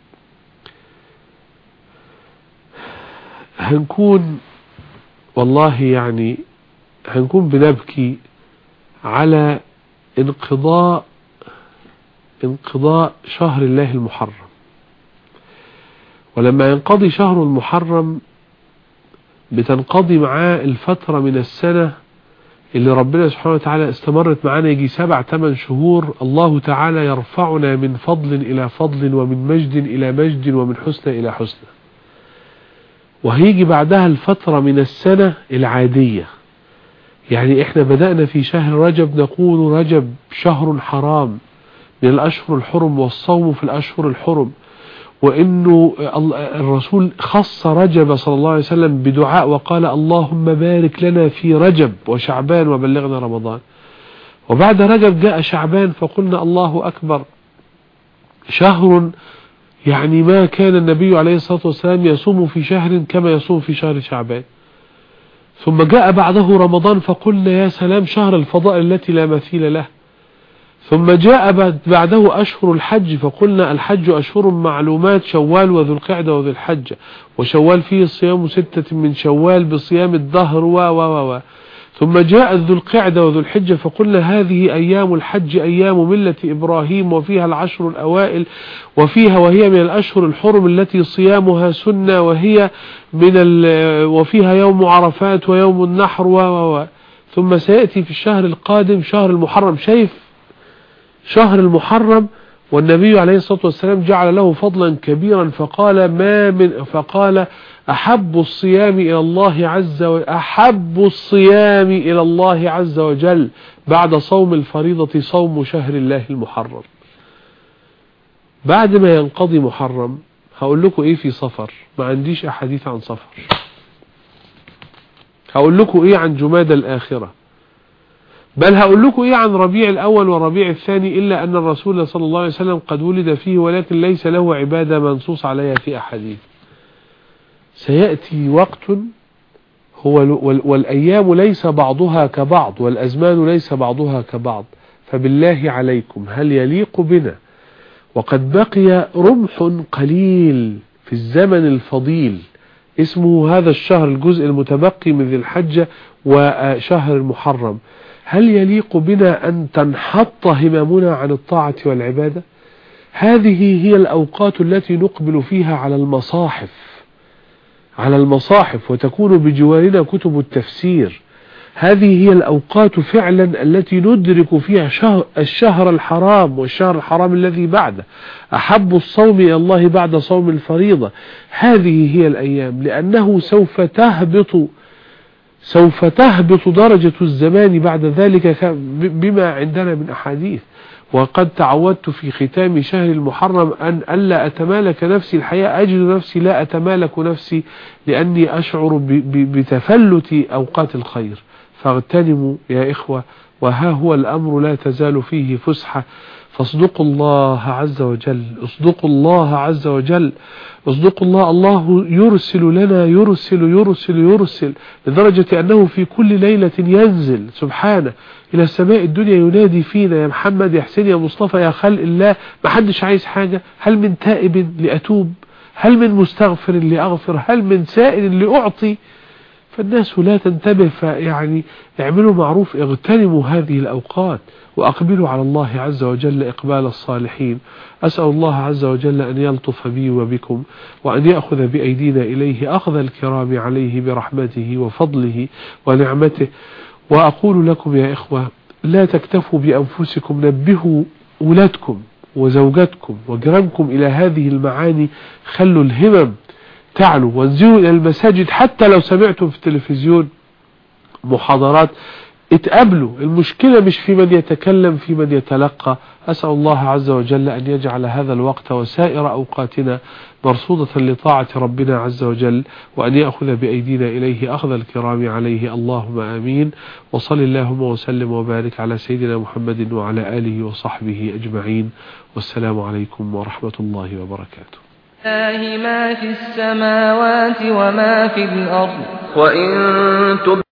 هنكون والله يعني هنكون بنبكي على انقضاء انقضاء شهر الله المحرم. ولما ينقضي شهر المحرم بتنقضي معاه الفترة من السنة اللي ربنا سبحانه وتعالى استمرت معانا يجي سبع ثمان شهور، الله تعالى يرفعنا من فضل إلى فضل ومن مجد إلى مجد ومن حسن إلى حسن. وهيجي بعدها الفترة من السنة العادية، يعني احنا بدأنا في شهر رجب نقول رجب شهر حرام من الأشهر الحرم والصوم في الأشهر الحرم، وإنه الرسول خص رجب صلى الله عليه وسلم بدعاء وقال اللهم بارك لنا في رجب وشعبان وبلغنا رمضان. وبعد رجب جاء شعبان فقلنا الله أكبر، شهر يعني ما كان النبي عليه الصلاة والسلام يصوم في شهر كما يصوم في شهر شعبان. ثم جاء بعده رمضان فقلنا يا سلام شهر الفضائل التي لا مثيل له. ثم جاء بعده أشهر الحج فقلنا الحج أشهر معلومات، شوال وذو القعدة وذو الحجة، وشوال فيه صيام ستة من شوال بصيام الدهر و و و ثم جاء ذو القعدة وذو الحجة فقلنا هذه أيام الحج أيام ملة إبراهيم وفيها العشر الأوائل، وفيها وهي من الأشهر الحرم التي صيامها سنة، وهي من وفيها يوم عرفات ويوم النحر و و ثم سيأتي في الشهر القادم شهر المحرم. شايف شهر المحرم والنبي عليه الصلاة والسلام جعل له فضلا كبيرا فقال ما من فقال أحب الصيام إلى الله عز وجل أحب الصيام إلى الله عز وجل بعد صوم الفريضة صوم شهر الله المحرم. بعد ما ينقضي محرم هقول لكم إيه في صفر، ما عنديش أحاديث عن صفر. هقول لكم إيه عن جمادى الآخرة، بل هقول لكم إيه عن ربيع الأول وربيع الثاني، إلا أن الرسول صلى الله عليه وسلم قد ولد فيه ولكن ليس له عبادة منصوص عليها في أحاديث. سيأتي وقت هو والأيام ليس بعضها كبعض، والأزمان ليس بعضها كبعض. فبالله عليكم هل يليق بنا وقد بقي رمح قليل في الزمن الفضيل اسمه هذا الشهر، الجزء المتبقي من ذي الحجة وشهر المحرم، هل يليق بنا أن تنحط هممنا عن الطاعة والعبادة؟ هذه هي الأوقات التي نقبل فيها على المصاحف على المصاحف وتكون بجوارنا كتب التفسير. هذه هي الأوقات فعلا التي ندرك فيها شهر الشهر الحرام والشهر الحرام الذي بعده، أحب الصوم إلى الله بعد صوم الفريضة. هذه هي الأيام، لأنه سوف تهبط سوف تهبط درجة الزمان بعد ذلك بما عندنا من أحاديث. وقد تعودت في ختام شهر المحرم أن ألا أتمالك نفسي الحياة، أجد نفسي لا أتمالك نفسي لأني أشعر بتفلت أوقات الخير. فاغتنموا يا إخوة، وها هو الأمر لا تزال فيه فسحة، فاصدقوا الله عز وجل، اصدقوا الله عز وجل، اصدقوا الله. الله يرسل لنا يرسل يرسل يرسل لدرجة أنه في كل ليلة ينزل سبحانه إلى السماء الدنيا ينادي فينا: يا محمد، يا حسين، يا مصطفى، يا خلق الله، ما حدش عايز حاجة؟ هل من تائب لأتوب؟ هل من مستغفر لأغفر؟ هل من سائل لأعطي؟ فالناس لا تنتبه. فيعني اعملوا معروف، اغتنموا هذه الأوقات وأقبلوا على الله عز وجل إقبال الصالحين. أسأل الله عز وجل أن يلطف بي وبكم، وأن يأخذ بأيدينا إليه أخذ الكرام عليه برحمته وفضله ونعمته. وأقول لكم يا إخوة، لا تكتفوا بأنفسكم، نبهوا أولادكم وزوجاتكم وجيرانكم إلى هذه المعاني. خلوا الهمم تعلوا وانزلوا إلى المساجد، حتى لو سمعتم في التلفزيون محاضرات اتقابلوا. المشكلة مش في من يتكلم، في من يتلقى. أسأل الله عز وجل أن يجعل هذا الوقت وسائر أوقاتنا مرصودة لطاعة ربنا عز وجل، وأن يأخذ بأيدينا إليه أخذ الكرام عليه. اللهم آمين. وصل اللهم وسلم وبارك على سيدنا محمد وعلى آله وصحبه أجمعين، والسلام عليكم ورحمة الله وبركاته. لله ما في السماوات وما في الأرض، وإن